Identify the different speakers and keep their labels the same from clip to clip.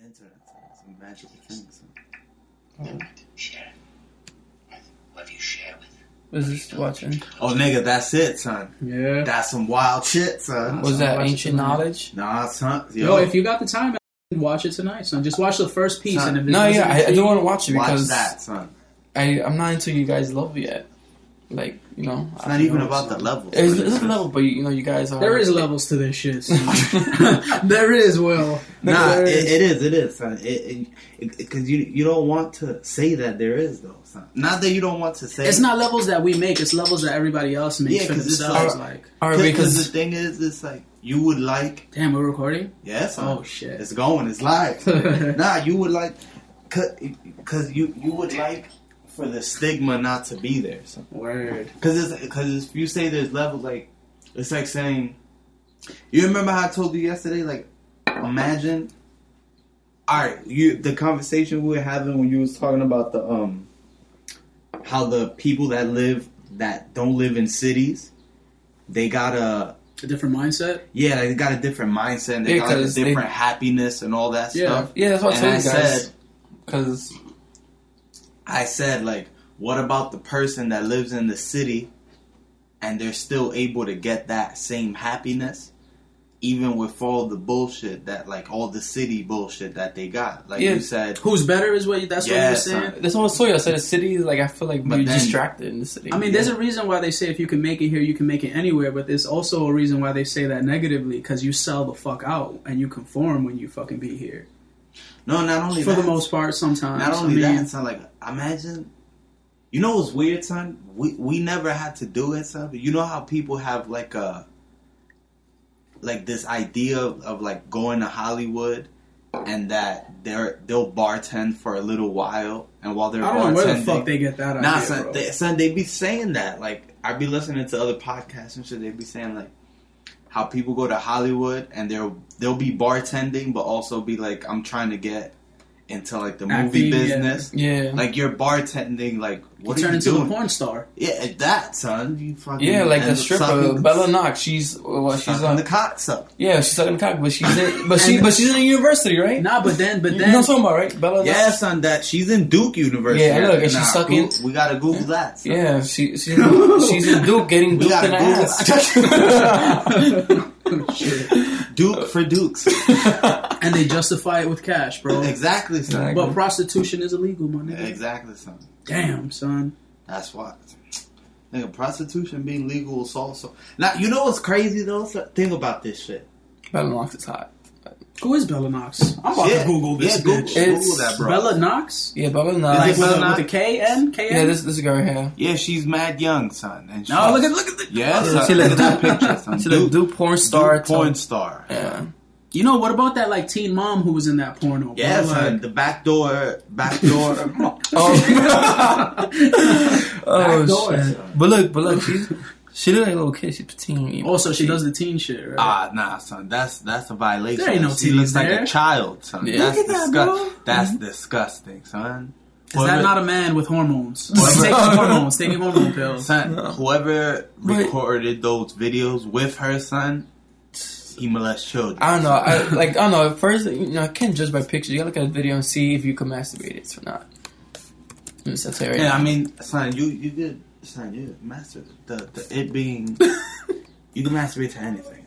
Speaker 1: internet. It's a magical thing. So.
Speaker 2: Share with whoever you share with.
Speaker 3: What is this watching?
Speaker 1: Oh, nigga, that's it, son.
Speaker 4: Yeah.
Speaker 1: That's some wild shit, son.
Speaker 3: Was that ancient knowledge?
Speaker 1: Nah, son.
Speaker 4: Yo, if you got the time, watch it tonight, son. Just watch the first piece.
Speaker 1: Son.
Speaker 4: And if
Speaker 3: No, yeah, I do want to watch it because
Speaker 1: watch that, son.
Speaker 3: I'm not into you guys' level yet. Like, you know,
Speaker 1: It's not even about the levels.
Speaker 3: it's a level, but you know, you guys are.
Speaker 4: There is levels to this shit. There is, Will.
Speaker 1: Nah,
Speaker 4: There
Speaker 1: it is, son. Because you don't want to say that there is, though, son. Not that you don't want to say.
Speaker 4: It's not levels that we make. It's levels that everybody else makes for
Speaker 1: 'cause it's
Speaker 4: themselves.
Speaker 3: All right,
Speaker 1: because the thing is, it's like you would like.
Speaker 4: Damn, we're recording.
Speaker 1: Yes. Yeah,
Speaker 4: oh shit.
Speaker 1: It's going. It's live. Nah, you would like, cause you would like for the stigma not to be there. So.
Speaker 4: Word.
Speaker 1: Because if you say there's levels, like it's like saying, you remember how I told you yesterday? Like, imagine. All right, the conversation we were having when you was talking about the how the people that don't live in cities, they got a
Speaker 4: different mindset.
Speaker 1: Yeah, they got a different mindset. And they got like a different happiness and all that stuff.
Speaker 3: Yeah, that's what I told you guys.
Speaker 1: Because I said, like, what about the person that lives in the city and they're still able to get that same happiness? Even with all the bullshit that, like, all the city bullshit that they got. Like you said.
Speaker 4: Who's better is what that's what you were saying?
Speaker 3: That's what I told you. I said the city, like, I feel like you're distracted in the city.
Speaker 4: I mean, there's a reason why they say if you can make it here, you can make it anywhere. But there's also a reason why they say that negatively. Because you sell the fuck out and you conform when you fucking be here.
Speaker 1: No, not only
Speaker 4: For the most part, sometimes.
Speaker 1: Not only that, son, like, imagine. You know what's weird, son? We never had to do it, son. But you know how people have, like, this idea of like going to Hollywood and that they'll bartend for a little while, and while they're bartending,
Speaker 4: I don't know where the fuck they get that idea,
Speaker 1: son, they be saying that. Like, I be listening to other podcasts and shit, they be saying like how people go to Hollywood and they'll be bartending but also be like, I'm trying to get into like the movie business.
Speaker 3: Yeah.
Speaker 1: Like, you're bartending, like, what
Speaker 4: you
Speaker 1: are you
Speaker 4: turn
Speaker 1: doing?
Speaker 4: into a porn star.
Speaker 1: Yeah, that, son. You fucking
Speaker 3: like the stripper Bella Knox. She's
Speaker 1: on the cock suck.
Speaker 3: Yeah, she's sucking the cock, but she's in she's in a university, right?
Speaker 4: Nah, but then
Speaker 3: you know what I'm talking about, right? Bella Knox.
Speaker 1: Yeah, son, that she's in Duke University.
Speaker 3: Yeah, look, and she's sucking.
Speaker 1: We gotta Google that. Son.
Speaker 3: Yeah, she's in Duke getting duped in the ass.
Speaker 1: Duke for Dukes.
Speaker 4: And they justify it with cash, bro.
Speaker 1: Exactly, son.
Speaker 4: But prostitution is illegal, my nigga.
Speaker 1: Exactly, son.
Speaker 4: Damn, son.
Speaker 1: That's why. Nigga, prostitution being legal is also... Now, you know what's crazy, though? Think about this shit.
Speaker 3: Bella Knox is hot.
Speaker 4: Who is Bella Knox? I'm about to Google this bitch.
Speaker 1: Google that, bro.
Speaker 4: Bella Knox?
Speaker 3: Yeah, Bella Knox.
Speaker 4: Like with a K-N?
Speaker 3: Yeah, this girl here.
Speaker 1: Yeah, she's mad young, son. And
Speaker 4: no, look at the...
Speaker 1: Yeah,
Speaker 3: son.
Speaker 1: She look at that picture, son.
Speaker 3: She like Duke porn star.
Speaker 1: Duke porn star.
Speaker 3: Yeah.
Speaker 4: You know, what about that, like, teen mom who was in that porno?
Speaker 1: Yeah,
Speaker 4: bro?
Speaker 1: son. The backdoor.
Speaker 3: Shit. But look, she look like a little kid. She's teen.
Speaker 4: Also, she does the teen shit, right?
Speaker 1: Nah, son. That's a violation.
Speaker 4: There ain't no
Speaker 1: she
Speaker 4: teen
Speaker 1: looks
Speaker 4: there.
Speaker 1: like a child, son.
Speaker 3: Yeah.
Speaker 1: That's disgusting, son.
Speaker 4: Is that not a man with hormones? Taking hormone pills.
Speaker 1: Son, whoever recorded those videos with her, son, he molests children.
Speaker 3: I don't know. I don't know. At first, I can't judge by pictures. You gotta look at the video and see if you can masturbate it or not.
Speaker 1: Yeah, I mean, son, you could, son, you master the it being. You can masturbate to anything.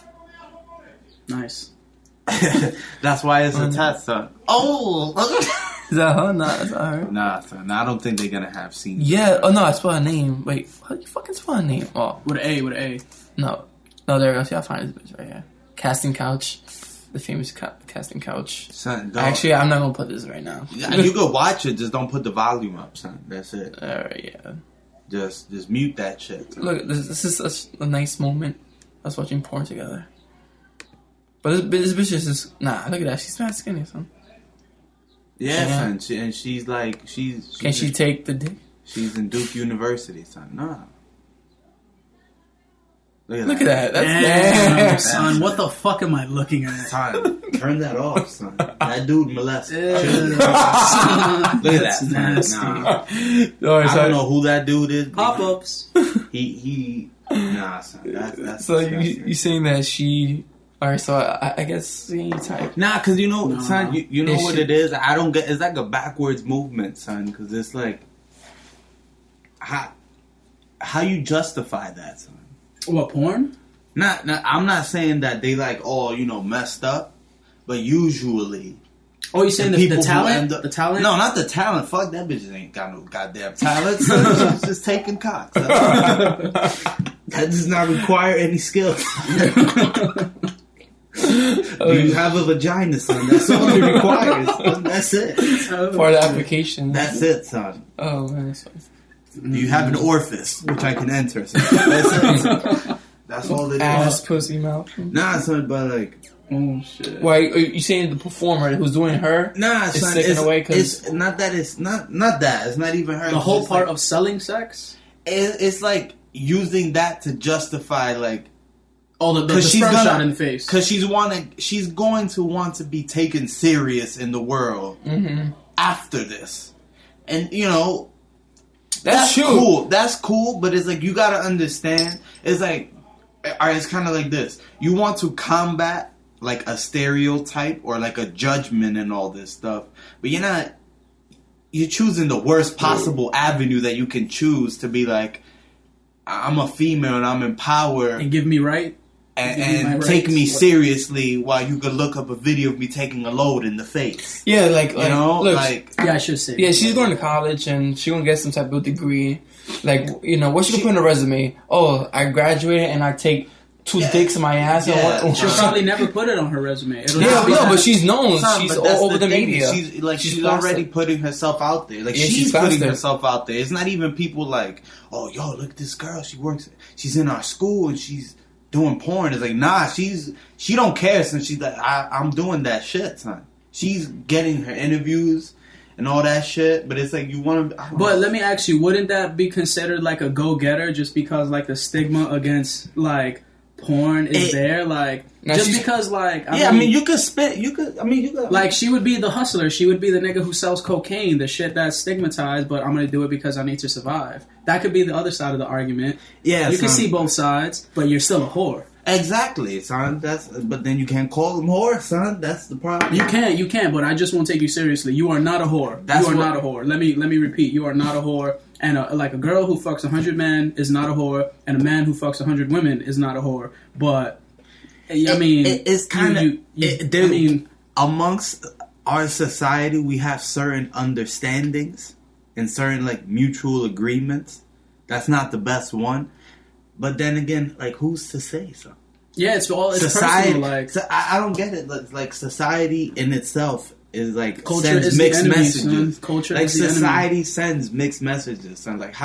Speaker 4: Nice.
Speaker 1: That's why it's a test, son. Oh.
Speaker 3: Is that her? Nah, that's not her.
Speaker 1: Nah, son. I don't think they're gonna have scenes.
Speaker 3: Yeah. Oh no, I spelled her name. Wait, how do you fucking spell her name? Oh,
Speaker 4: with an A.
Speaker 3: No, there we go. See, I'll find this bitch right here. Casting Couch, the famous Casting Couch.
Speaker 1: Son,
Speaker 3: actually, I'm not gonna put this right now.
Speaker 1: You can watch it. Just don't put the volume up, son. That's it.
Speaker 3: Alright, yeah.
Speaker 1: Just mute that shit. Son.
Speaker 3: Look, this is such a nice moment. Us watching porn together. But this bitch is just look at that. She's not skinny, son.
Speaker 1: Yeah, son. She's like she's.
Speaker 3: Can she take the dick?
Speaker 1: She's in Duke University, son. Nah.
Speaker 3: Look at that. That's
Speaker 4: damn, son. What the fuck am I looking at?
Speaker 1: Son, turn that off, son. That dude molested. Look at that, nasty. Nah. I don't know who that dude is.
Speaker 4: Pop-ups.
Speaker 1: He. Nah, son. That's
Speaker 3: so you saying that she All right, so I guess you type.
Speaker 1: Nah, cause you know,
Speaker 4: No.
Speaker 1: son, you know
Speaker 3: It
Speaker 1: what
Speaker 3: should-
Speaker 1: it is. I don't get. It's like a backwards movement, son. Cause it's like, how you justify that, son?
Speaker 4: What, porn?
Speaker 1: Not, I'm not saying that they like all messed up, but usually.
Speaker 4: Oh, you're saying the
Speaker 1: people who
Speaker 4: talent?
Speaker 1: end up-
Speaker 4: The talent?
Speaker 1: No, not the talent. Fuck that bitch ain't got no goddamn talent. Son. She's just taking cock. Son. That does not require any skills. Do you have a vagina, son? That's all it requires. Son. That's it.
Speaker 3: For the application.
Speaker 1: That's it, son.
Speaker 3: Oh, man. That's fine.
Speaker 1: Do you have an orifice which I can enter? Son. That's it. Son. That's all it is.
Speaker 3: Ass, pussy, mouth.
Speaker 1: Nah, son, but like.
Speaker 4: Oh, shit.
Speaker 3: Why are you saying the performer who's doing her?
Speaker 1: Nah,
Speaker 3: It's
Speaker 1: son,
Speaker 3: taken away 'cause-
Speaker 1: it's not that. It's not that. It's not even her.
Speaker 4: The
Speaker 1: It's
Speaker 4: whole
Speaker 1: just
Speaker 4: part
Speaker 1: like,
Speaker 4: of selling sex?
Speaker 1: it's like using that to justify like
Speaker 4: Oh, the
Speaker 1: 'cause she's
Speaker 4: sperm
Speaker 1: gonna-
Speaker 4: shot in the face.
Speaker 1: because she's going to want to be taken serious in the world after this, and
Speaker 3: That's true.
Speaker 1: cool. That's cool, but it's like you gotta understand. It's like, alright, it's kind of like this. You want to combat like a stereotype or like a judgment and all this stuff, but you're not. You're choosing the worst possible avenue that you can choose to be like, I'm a female and I'm empowered
Speaker 4: And give me right?
Speaker 1: and,
Speaker 4: give me my
Speaker 1: take
Speaker 4: rights.
Speaker 1: me seriously while you could look up a video of me taking a load in the face.
Speaker 3: Yeah, like
Speaker 1: You know,
Speaker 3: look,
Speaker 1: like
Speaker 4: Yeah, I should say.
Speaker 3: yeah, she's going to college and she's gonna get some type of degree. Like, what she gonna put in her resume? Oh, I graduated and I take 2 dicks in my ass.
Speaker 1: Yeah.
Speaker 3: And
Speaker 4: She'll
Speaker 3: what,
Speaker 4: probably never put it on her resume. It'll
Speaker 3: yeah,
Speaker 4: just be
Speaker 3: no,
Speaker 4: that.
Speaker 3: but she's known.
Speaker 1: Son,
Speaker 3: She's
Speaker 1: but that's
Speaker 3: all over the
Speaker 1: thing.
Speaker 3: media.
Speaker 1: She's
Speaker 3: plastic.
Speaker 1: already putting herself out there. Like
Speaker 3: Yeah,
Speaker 1: she's
Speaker 3: she's
Speaker 1: putting
Speaker 3: plastic.
Speaker 1: herself out there. It's not even people like, oh, yo, look at this girl. She's in our school and she's doing porn. It's like, nah, she don't care since she's like, I'm doing that shit, son. She's getting her interviews and all that shit. But it's like you want to.
Speaker 4: But let me ask you, wouldn't that be considered like a go-getter just because like the stigma against like porn is there? Like
Speaker 3: Now
Speaker 4: just
Speaker 3: she's-
Speaker 4: because like
Speaker 1: I mean, you could spit. You could.
Speaker 4: like she would be the hustler. She would be the nigga who sells cocaine, the shit that's stigmatized, but I'm gonna do it because I need to survive. That could be the other side of the argument.
Speaker 1: Yeah,
Speaker 4: You can
Speaker 1: son.
Speaker 4: see both sides, but you're still a whore.
Speaker 1: Exactly, son. But then you can't call them whore, son. That's the problem.
Speaker 4: You can, but I just won't take you seriously. You are not a whore.
Speaker 1: That's
Speaker 4: you are
Speaker 1: what-
Speaker 4: not a whore. Let me repeat. You are not a whore. And like a girl who fucks 100 men is not a whore, and a man who fucks 100 women is not a whore. But I mean,
Speaker 1: it's kind of.
Speaker 4: I mean,
Speaker 1: amongst our society, we have certain understandings and certain like mutual agreements. That's not the best one, but then again, like who's to say so?
Speaker 4: yeah, it's
Speaker 1: Society,
Speaker 4: personal. Like
Speaker 1: I don't get it. Like society in itself is like
Speaker 4: culture
Speaker 1: sends
Speaker 4: is the
Speaker 1: mixed
Speaker 4: enemy,
Speaker 1: messages.
Speaker 4: son. Culture
Speaker 1: Like
Speaker 4: is the enemy.
Speaker 1: society sends mixed messages. Son. Like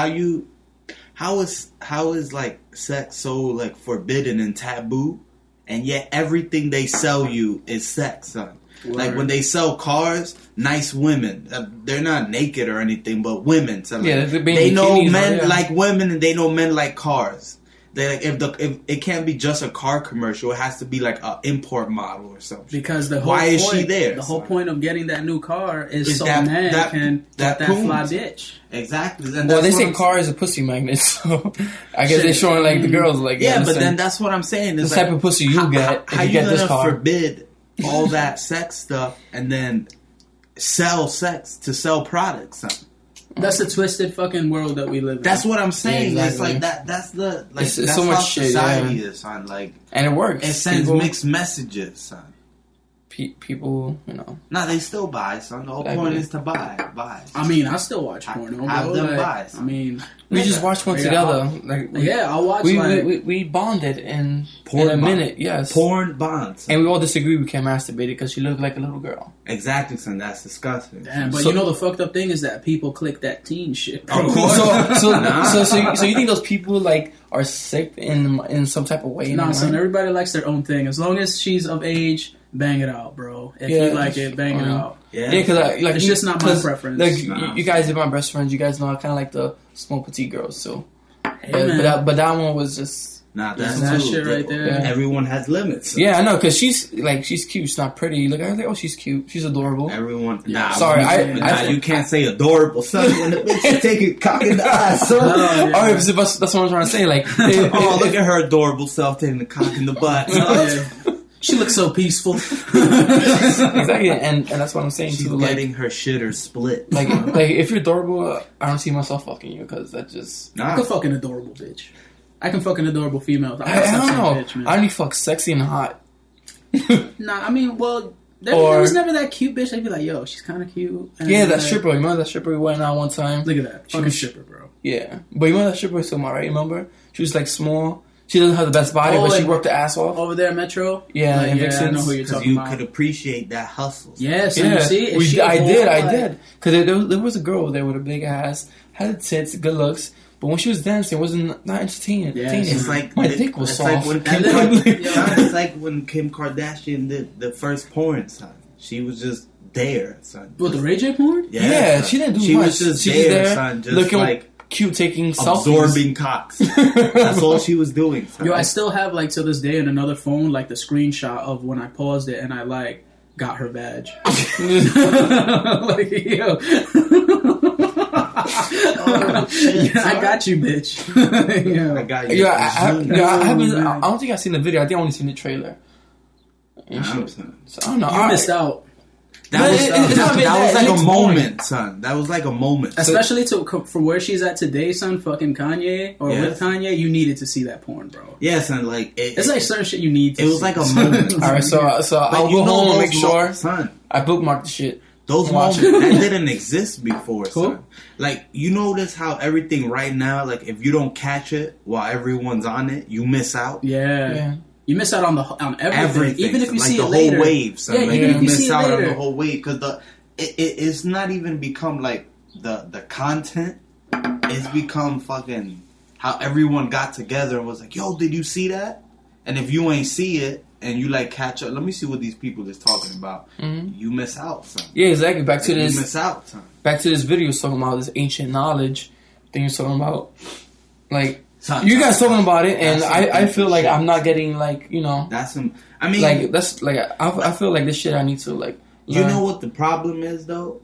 Speaker 1: how is like sex so like forbidden and taboo, and yet everything they sell you is sex, son. Like when they sell cars, nice women. They're not naked or anything, but women. So like,
Speaker 3: Yeah, they're being
Speaker 1: they know
Speaker 3: bikinis,
Speaker 1: men
Speaker 3: yeah.
Speaker 1: like women, and they know men like cars. They like if it can't be just a car commercial, it has to be like an import model or something.
Speaker 4: because the whole
Speaker 1: Why is
Speaker 4: point,
Speaker 1: she there?
Speaker 4: The whole
Speaker 1: son?
Speaker 4: point of getting that new car is so
Speaker 1: that-
Speaker 4: man
Speaker 1: that-
Speaker 4: can
Speaker 1: that
Speaker 4: get that
Speaker 1: poons.
Speaker 4: fly bitch.
Speaker 1: Exactly. And
Speaker 3: Well,
Speaker 1: that's
Speaker 3: they
Speaker 1: what
Speaker 3: say
Speaker 1: I'm
Speaker 3: car is a pussy magnet, so I guess
Speaker 4: Shit.
Speaker 3: they're showing like the girls like
Speaker 1: Yeah, but
Speaker 3: listen,
Speaker 1: then that's what I'm saying. Is
Speaker 3: the
Speaker 1: like,
Speaker 3: type of pussy you get if
Speaker 1: How
Speaker 3: you
Speaker 1: you
Speaker 3: get
Speaker 1: gonna
Speaker 3: this car.
Speaker 1: forbid all that sex stuff and then sell sex to sell products? Son?
Speaker 4: That's the twisted fucking world that we live in.
Speaker 1: That's what I'm saying.
Speaker 3: Yeah,
Speaker 1: It's
Speaker 3: exactly.
Speaker 1: like that. That's the like.
Speaker 3: It's
Speaker 1: that's
Speaker 3: so
Speaker 1: how
Speaker 3: much shit,
Speaker 1: society
Speaker 3: yeah.
Speaker 1: is, son. Like
Speaker 3: and it works.
Speaker 1: it sends
Speaker 3: people,
Speaker 1: mixed messages, son.
Speaker 3: people,
Speaker 1: Nah, they still buy, son. The whole
Speaker 3: Exactly.
Speaker 1: point is to buy.
Speaker 4: I mean, I still watch porno.
Speaker 1: Have
Speaker 4: bro.
Speaker 1: them
Speaker 4: Like,
Speaker 1: buy.
Speaker 4: I mean,
Speaker 3: We just watched one
Speaker 4: Yeah,
Speaker 3: together. Like
Speaker 4: yeah, I'll watch
Speaker 3: we,
Speaker 4: like.
Speaker 3: we bonded in
Speaker 1: Porn
Speaker 3: a
Speaker 1: bond.
Speaker 3: minute. Yes,
Speaker 1: Porn bonds.
Speaker 3: and we all disagreed we can't masturbate because she looked like a little girl.
Speaker 1: Exactly, son. That's disgusting.
Speaker 4: Damn, but
Speaker 3: So-
Speaker 4: you know the fucked up thing is that people click that teen shit. bro.
Speaker 1: Of course.
Speaker 3: So you think those people like are sick in some type of way? in
Speaker 4: Nah,
Speaker 3: their
Speaker 4: son,
Speaker 3: mind?
Speaker 4: everybody likes their own thing. As long as she's of age, bang it out, bro. If
Speaker 3: Yeah,
Speaker 4: you like it, bang it
Speaker 3: fine.
Speaker 4: out.
Speaker 1: Yeah.
Speaker 3: Yeah, because like
Speaker 4: It's just not my preference.
Speaker 3: Like
Speaker 1: Nah.
Speaker 3: you guys are my best friends. You guys know I kind of like the small petite girls too.
Speaker 4: Hey, man.
Speaker 3: But that one was just
Speaker 1: Nah, that's
Speaker 4: that
Speaker 1: true.
Speaker 4: shit right there.
Speaker 3: Yeah.
Speaker 1: Everyone has limits. son.
Speaker 3: yeah, I know because she's cute. She's not pretty. You look at her like, oh, she's cute. She's adorable.
Speaker 1: Everyone. Nah,
Speaker 3: Sorry,
Speaker 1: nah, you can't say adorable, son. When the bitch is taking cock in the ass, son.
Speaker 4: Oh, yeah.
Speaker 3: All right, that's what I'm trying to say. Like,
Speaker 1: Oh, look at her adorable self taking the cock in the butt.
Speaker 4: Oh, yeah. She looks so peaceful.
Speaker 3: Exactly, and that's what I'm saying
Speaker 1: She's
Speaker 3: too. Like,
Speaker 1: getting her shitter split.
Speaker 3: like if you're adorable, I don't see myself fucking you because that just.
Speaker 4: I can fuck an adorable bitch. I can fuck an adorable female.
Speaker 3: I don't know.
Speaker 4: Bitch, man.
Speaker 3: I only fuck sexy and hot.
Speaker 4: Nah, I mean, well, there
Speaker 3: Or-
Speaker 4: was never that cute bitch. I'd be like, yo, she's kind of cute. And
Speaker 3: Yeah, that
Speaker 4: like,
Speaker 3: stripper. Remember that stripper we went out one time?
Speaker 4: Look at that. Fucking
Speaker 3: was-
Speaker 4: stripper, bro.
Speaker 3: Yeah, but you remember that stripper we was talking about, right? Remember? She was like small. She doesn't have the best body,
Speaker 4: Oh,
Speaker 3: but she
Speaker 4: like-
Speaker 3: worked the ass off.
Speaker 4: Over there, Metro?
Speaker 3: Yeah,
Speaker 4: Like,
Speaker 3: in
Speaker 4: yeah, I
Speaker 3: Vixens.
Speaker 4: know who you're
Speaker 1: Because
Speaker 4: talking
Speaker 1: you
Speaker 4: about.
Speaker 1: could appreciate that hustle.
Speaker 4: Yeah, so
Speaker 3: Yeah,
Speaker 4: you see? Is she
Speaker 3: I did.
Speaker 4: like-
Speaker 3: Because there was a girl there with a big ass, had tits, good looks, but when she was dancing, it wasn't not entertaining.
Speaker 4: Yeah,
Speaker 1: It's like
Speaker 3: my dick was
Speaker 1: it's
Speaker 3: soft.
Speaker 1: like when Kim
Speaker 4: And then-
Speaker 1: it's like when Kim Kardashian did the first porn, son. She was just there, son.
Speaker 4: What, the Ray J porn?
Speaker 3: Yeah,
Speaker 1: son.
Speaker 3: she didn't do
Speaker 1: She
Speaker 3: much.
Speaker 1: was just
Speaker 3: She
Speaker 1: there, son. Just
Speaker 3: looking
Speaker 1: like
Speaker 3: cute, taking selfies.
Speaker 1: absorbing cocks. That's all she was doing, son.
Speaker 4: Yo, I still have, like, to this day in another phone, like, the screenshot of when I paused it and I, like, got her badge. Like, yo.
Speaker 1: shit,
Speaker 4: I
Speaker 1: son.
Speaker 4: got you, bitch.
Speaker 1: I got you.
Speaker 3: Yeah, I haven't.
Speaker 4: man.
Speaker 3: I don't think I've seen the video. I think I only seen the trailer. And shit.
Speaker 1: Son.
Speaker 3: So, I don't know.
Speaker 4: You missed out.
Speaker 1: That
Speaker 3: But
Speaker 1: was,
Speaker 3: it's not been
Speaker 1: that was
Speaker 3: that-
Speaker 1: like
Speaker 3: it
Speaker 1: a
Speaker 3: looks
Speaker 1: moment, son. That was like a moment.
Speaker 4: Especially from where she's at today, son, fucking Kanye, or
Speaker 1: Yes.
Speaker 4: with Kanye, you needed to see that porn, bro.
Speaker 1: Yeah, son. Like
Speaker 4: It's like certain shit you need to
Speaker 1: it was
Speaker 4: see.
Speaker 1: like a moment.
Speaker 3: All right, so
Speaker 1: But
Speaker 3: I'll
Speaker 1: you
Speaker 3: go
Speaker 1: know
Speaker 3: home and
Speaker 1: those
Speaker 3: make sure
Speaker 1: son.
Speaker 3: I bookmark the shit.
Speaker 1: Those
Speaker 3: Watch
Speaker 1: moments
Speaker 3: it.
Speaker 1: that didn't exist before,
Speaker 4: Cool.
Speaker 1: son. Like you notice how everything right now, like if you don't catch it while everyone's on it, you miss out.
Speaker 4: Yeah.
Speaker 3: Yeah.
Speaker 4: You miss out on everything.
Speaker 1: Everything,
Speaker 4: Even if
Speaker 1: son.
Speaker 4: you
Speaker 1: like
Speaker 4: see
Speaker 1: the
Speaker 4: it
Speaker 1: whole
Speaker 4: later.
Speaker 1: wave, son.
Speaker 4: Yeah,
Speaker 1: like
Speaker 4: even if you
Speaker 1: miss
Speaker 4: see it
Speaker 1: out on
Speaker 4: later.
Speaker 1: the whole wave because it's not even become like the content. It's become fucking how everyone got together and was like, "Yo, did you see that?" And if you ain't see it and you like catch up, let me see what these people is talking about.
Speaker 3: Mhm.
Speaker 1: You miss out, son.
Speaker 3: Yeah, exactly. Back to
Speaker 1: You
Speaker 3: this.
Speaker 1: miss out, son.
Speaker 3: Back to this video talking about this ancient knowledge thing you're talking about. Like
Speaker 1: Son,
Speaker 3: you guys
Speaker 1: son,
Speaker 3: talking about it, and
Speaker 1: that's some
Speaker 3: I
Speaker 1: deep
Speaker 3: feel like
Speaker 1: shit.
Speaker 3: I'm not getting like
Speaker 1: That's some. I mean,
Speaker 3: like that's like I feel like this shit I need to like.
Speaker 1: you
Speaker 3: learn.
Speaker 1: know what the problem is though?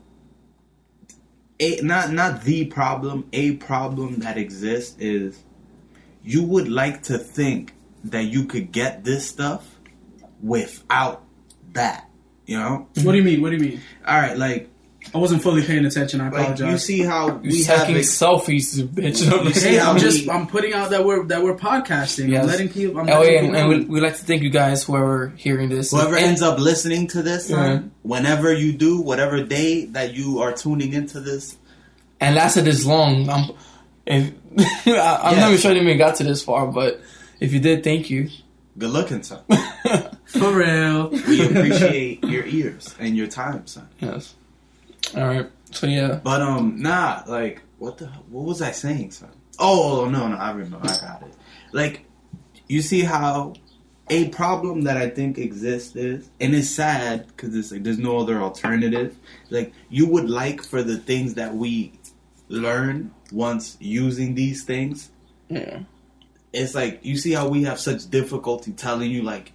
Speaker 1: Not the problem. A problem that exists is you would like to think that you could get this stuff without that. You know?
Speaker 4: What do you mean? What do you mean?
Speaker 1: All right, like
Speaker 4: I wasn't fully paying attention. I
Speaker 1: you
Speaker 4: apologize.
Speaker 1: see how
Speaker 3: You
Speaker 1: we have
Speaker 3: taking
Speaker 1: it.
Speaker 3: selfies, bitch.
Speaker 1: You see
Speaker 4: Hey,
Speaker 1: how
Speaker 4: I'm putting out that we're podcasting.
Speaker 3: Yes.
Speaker 4: I'm letting people. I'm
Speaker 3: Oh
Speaker 4: letting
Speaker 3: yeah,
Speaker 4: people
Speaker 3: and
Speaker 4: know.
Speaker 3: we like to thank you guys whoever hearing this.
Speaker 1: Whoever
Speaker 3: And-
Speaker 1: ends up listening to this, son,
Speaker 3: Yeah.
Speaker 1: whenever you do, whatever day that you are tuning into this,
Speaker 3: and lasted this long. I'm
Speaker 1: Yes.
Speaker 3: not even sure I even got to this far, but if you did, thank you.
Speaker 1: good looking, son.
Speaker 4: For real.
Speaker 1: We appreciate your ears and your time, son.
Speaker 3: Yes. All right. So yeah.
Speaker 1: But nah, like what was I saying, son? Oh no, I remember, I got it. Like you see how a problem that I think exists is, and it's sad because it's like there's no other alternative. Like you would like for the things that we learn once using these things.
Speaker 3: Yeah.
Speaker 1: It's like you see how we have such difficulty telling you like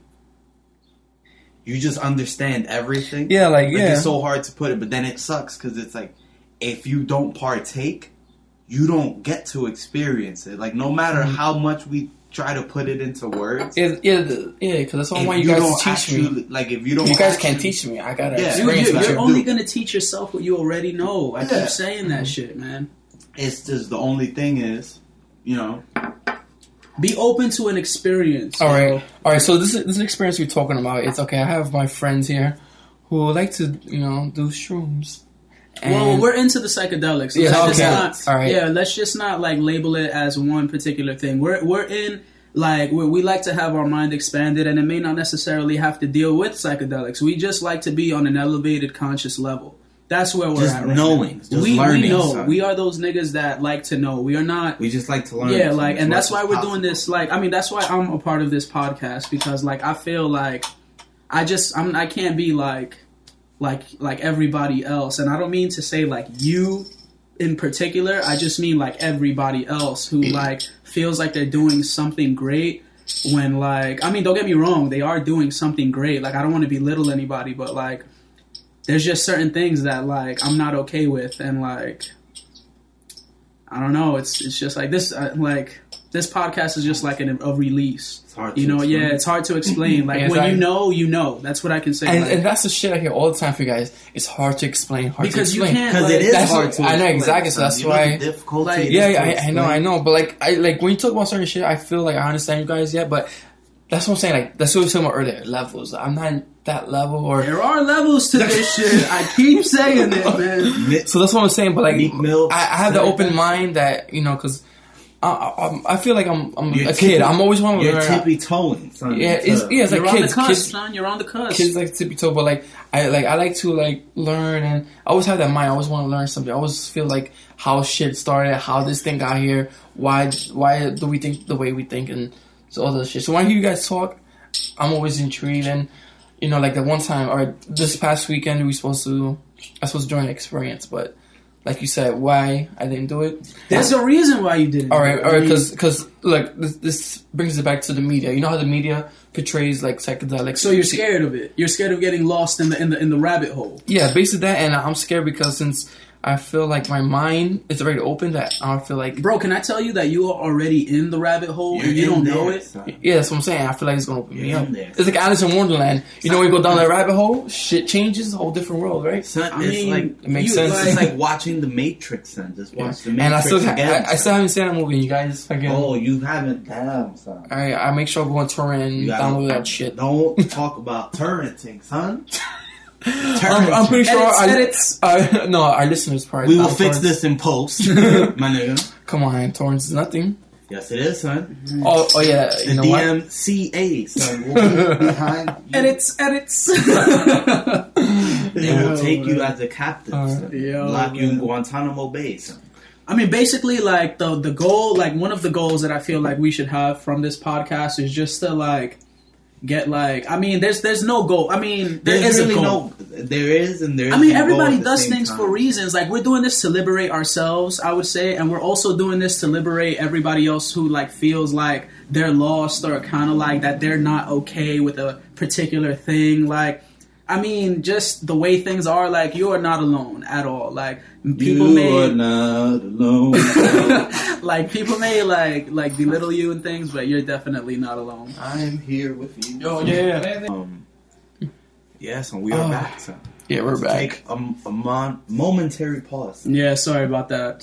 Speaker 1: you just understand everything.
Speaker 3: Yeah, like, yeah.
Speaker 1: It's so hard to put it, but then it sucks because it's like if you don't partake, you don't get to experience it. Like no matter how much we try to put it into words,
Speaker 3: Yeah, because that's why I
Speaker 1: if
Speaker 3: want you guys
Speaker 1: don't
Speaker 3: to teach
Speaker 1: actually,
Speaker 3: me.
Speaker 1: like if you don't,
Speaker 3: You guys
Speaker 1: actually-
Speaker 3: can't teach me. I gotta
Speaker 1: Yeah.
Speaker 3: experience
Speaker 4: You're
Speaker 3: that.
Speaker 4: only gonna teach yourself what you already know. I
Speaker 1: Yeah.
Speaker 4: keep saying that shit, man.
Speaker 1: It's just the only thing is, you know,
Speaker 4: Be open to an experience.
Speaker 3: All right. So this is an experience we're talking about. It's okay. I have my friends here who like to do shrooms.
Speaker 4: Well,
Speaker 3: And-
Speaker 4: we're into the psychedelics.
Speaker 3: Yeah,
Speaker 4: Let's just
Speaker 3: okay.
Speaker 4: not,
Speaker 3: All right.
Speaker 4: Yeah, let's just not like label it as one particular thing. We're in like we like to have our mind expanded, and it may not necessarily have to deal with psychedelics. We just like to be on an elevated conscious level. That's where we're
Speaker 1: Just
Speaker 4: at. Right
Speaker 1: knowing,
Speaker 4: now.
Speaker 1: just
Speaker 4: we
Speaker 1: learning,
Speaker 4: know.
Speaker 1: son.
Speaker 4: We are those niggas that like to know. We are not.
Speaker 1: we just like to learn.
Speaker 4: Yeah,
Speaker 1: as
Speaker 4: like,
Speaker 1: much
Speaker 4: and that's
Speaker 1: as
Speaker 4: why we're
Speaker 1: possible.
Speaker 4: doing this. Like, I mean, that's why I'm a part of this podcast because, like, I feel like I can't be like everybody else, and I don't mean to say like you in particular. I just mean like everybody else who like feels like they're doing something great. When like, I mean, don't get me wrong, they are doing something great. Like, I don't want to belittle anybody, but like, there's just certain things that like I'm not okay with, and like, I don't know. It's just like this. Like, this podcast is just like a release.
Speaker 1: It's hard to
Speaker 4: You know,
Speaker 1: explain.
Speaker 4: yeah, it's hard to explain. Like,
Speaker 3: Yeah,
Speaker 4: when
Speaker 3: exactly.
Speaker 4: you know, you know. That's what I can say.
Speaker 3: And,
Speaker 4: like,
Speaker 3: and that's the shit I hear all the time for you guys. It's hard to explain. Hard
Speaker 4: because
Speaker 3: to
Speaker 4: you
Speaker 3: explain.
Speaker 4: can't.
Speaker 1: Because
Speaker 4: Like,
Speaker 1: it is
Speaker 3: That's
Speaker 1: hard
Speaker 3: what-
Speaker 1: to
Speaker 3: I know
Speaker 1: explain,
Speaker 3: exactly, so
Speaker 1: son.
Speaker 3: that's
Speaker 1: You know
Speaker 3: why-
Speaker 1: the difficulty
Speaker 4: Like-
Speaker 1: it is
Speaker 3: Yeah,
Speaker 1: to
Speaker 3: I
Speaker 1: explain.
Speaker 3: know. But like, when you talk about certain shit, I feel like I understand you guys. Yeah, but that's what I'm saying. Like, that's what we were talking about earlier. Levels. I'm not in that level, or
Speaker 4: there are levels to this shit. I keep saying it, man.
Speaker 3: so that's what I'm saying. But like,
Speaker 1: Meek Mill
Speaker 3: I have the
Speaker 1: said
Speaker 3: open
Speaker 1: that.
Speaker 3: mind that because I feel like I'm
Speaker 1: You're
Speaker 3: a kid. I'm always wanting to
Speaker 1: You're
Speaker 3: learn.
Speaker 1: tippy toeing, son.
Speaker 3: Yeah, it's like
Speaker 4: You're on
Speaker 3: kids.
Speaker 4: the cusp,
Speaker 3: Kids,
Speaker 4: son. You're on the cusp.
Speaker 3: kids like tippy toe, but like I like to like learn, and I always have that mind. I always want to learn something. I always feel like how shit started, how this thing got here, why do we think the way we think, and so all this shit. So when I hear you guys talk, I'm always intrigued, and you know, like the one time or this past weekend I was supposed to join an experience, but like you said, why I didn't do it.
Speaker 4: There's a reason why you didn't.
Speaker 3: All right,
Speaker 4: I mean,
Speaker 3: because look, this brings it back to the media. You know how the media portrays like psychedelics.
Speaker 4: so you're scared of it. You're scared of getting lost in the rabbit hole.
Speaker 3: Yeah, basically that, and I'm scared because since I feel like my mind is already open, that I don't feel like.
Speaker 4: Bro, can I tell you that you are already in the rabbit hole and you don't know it?
Speaker 1: Son.
Speaker 3: Yeah, that's what I'm saying. I feel like it's gonna open me
Speaker 1: You're
Speaker 3: up.
Speaker 1: in there.
Speaker 3: It's like Alice in Wonderland. You know, when you go down that rabbit hole, shit changes. It's a whole different world, right?
Speaker 1: Son,
Speaker 4: I
Speaker 1: it's
Speaker 4: mean,
Speaker 1: like
Speaker 3: It makes
Speaker 4: you,
Speaker 3: sense.
Speaker 1: it's like watching The Matrix, son. Just watch The Matrix
Speaker 3: And I still
Speaker 1: again.
Speaker 3: I still haven't seen that movie. You guys, again.
Speaker 1: Oh, you haven't? Damn, son.
Speaker 3: I make sure I go on torrent and
Speaker 1: You gotta-
Speaker 3: download that shit.
Speaker 1: Don't talk about torrenting, son.
Speaker 3: I'm pretty sure
Speaker 4: Edits.
Speaker 3: no, our listeners probably.
Speaker 1: We will
Speaker 3: download
Speaker 1: fix
Speaker 3: torrents.
Speaker 1: this in post, my nigga.
Speaker 3: Come on, torrents is nothing.
Speaker 1: Yes, it is, son.
Speaker 3: Oh yeah,
Speaker 1: The
Speaker 3: you know what?
Speaker 1: DMCA, son, will be behind you.
Speaker 4: Edits.
Speaker 1: They will take you as a captive, son.
Speaker 4: Yo,
Speaker 1: Lock you in
Speaker 4: man.
Speaker 1: Guantanamo Bay, son.
Speaker 4: I mean, basically, like the goal, like one of the goals that I feel like we should have from this podcast is just to like get like. I mean, there's no goal. I mean, there
Speaker 1: There's
Speaker 4: is
Speaker 1: really
Speaker 4: a goal.
Speaker 1: there is and there is.
Speaker 4: I mean,
Speaker 1: no goal
Speaker 4: everybody
Speaker 1: at the
Speaker 4: does
Speaker 1: same
Speaker 4: things
Speaker 1: time.
Speaker 4: for reasons. Like, we're doing this to liberate ourselves, I would say, and we're also doing this to liberate everybody else who like feels like they're lost or kind of like that they're not okay with a particular thing. Like, I mean, just the way things are. Like, you are not alone at all. Like, people
Speaker 1: You
Speaker 4: may
Speaker 1: are not alone.
Speaker 4: like people may like belittle you and things, but you're definitely not alone.
Speaker 1: I'm here with you.
Speaker 3: Oh yeah,
Speaker 1: Yes, and we are back, son.
Speaker 3: yeah, we're back.
Speaker 1: Take a momentary pause.
Speaker 4: Yeah, sorry about that.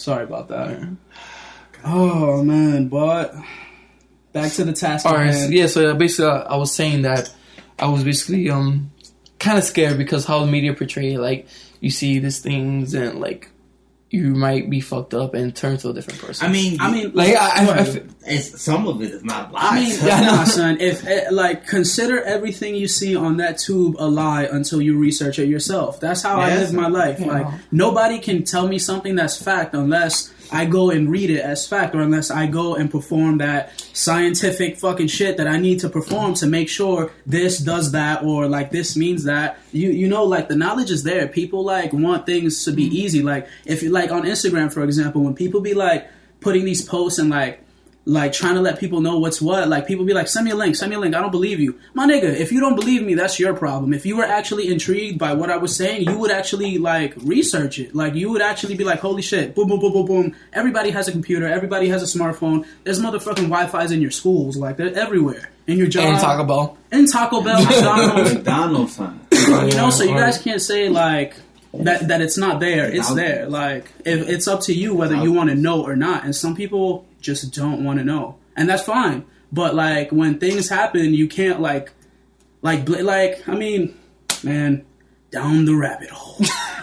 Speaker 4: Oh man, but back to the task.
Speaker 3: All
Speaker 4: at
Speaker 3: right,
Speaker 4: hand.
Speaker 3: yeah. So basically, I was saying that I was basically kind of scared because how the media portray like you see these things and like you might be fucked up and turn to a different person.
Speaker 1: I mean,
Speaker 3: like
Speaker 1: it's, some of it is not lies.
Speaker 4: I mean, nah, son. If like, consider everything you see on that tube a lie until you research it yourself. That's how I
Speaker 1: Yes.
Speaker 4: live my life.
Speaker 3: Yeah.
Speaker 4: Like, nobody can tell me something that's fact unless I go and read it as fact, or unless I go and perform that scientific fucking shit that I need to perform to make sure this does that, or like this means that. You know, like the knowledge is there. People like want things to be easy. Like, if you like on Instagram, for example, when people be like putting these posts and like trying to let people know what's what. Like, people be like, send me a link. I don't believe you. My nigga, if you don't believe me, that's your problem. If you were actually intrigued by what I was saying, you would actually, like, research it. Like, you would actually be like, holy shit, boom, boom, boom, boom, boom. Everybody has a computer. Everybody has a smartphone. There's motherfucking Wi-Fi's in your schools. Like, they're everywhere. In your job.
Speaker 3: and Taco Bell.
Speaker 4: In Taco Bell, McDonald's.
Speaker 1: McDonald's, son.
Speaker 4: You know, so you guys can't say, like, that it's not there. It's there. Like, if it's up to you whether you want to know or not. And some people just don't want to know, and that's fine. But like, when things happen, you can't like I mean, man, down the rabbit hole.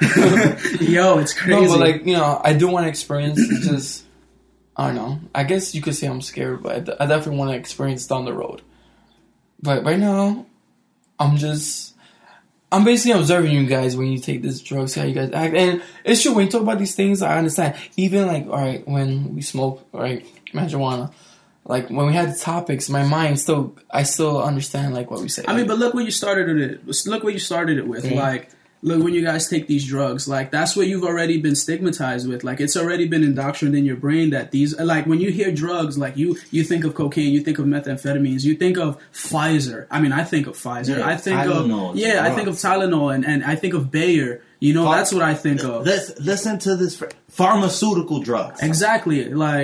Speaker 4: Yo, it's crazy.
Speaker 3: No, but like, you know, I do want to experience. It's just, I don't know. I guess you could say I'm scared, but I definitely want to experience down the road. But right now, I'm basically observing you guys when you take this drug, see how you guys act. And it's true, when you talk about these things, I understand. Even like, alright, when we smoke, right, marijuana, like when we had the topics, my mind I still understand like what we say.
Speaker 4: I mean, but look what you started it. Look what you started it with.
Speaker 3: Yeah.
Speaker 4: Like, look, when you guys take these drugs, like, that's what you've already been stigmatized with. Like, it's already been indoctrinated in your brain that these, like, when you hear drugs, like, you think of cocaine, you think of methamphetamines, you think of Pfizer. I mean, I think of Pfizer.
Speaker 1: Yeah,
Speaker 4: I think
Speaker 1: Tylenol
Speaker 4: of,
Speaker 1: is
Speaker 4: yeah, I
Speaker 1: drugs.
Speaker 4: think of Tylenol, and I think of Bayer. You know, that's what I think of.
Speaker 1: Listen to this. Pharmaceutical drugs.
Speaker 4: Exactly. Like,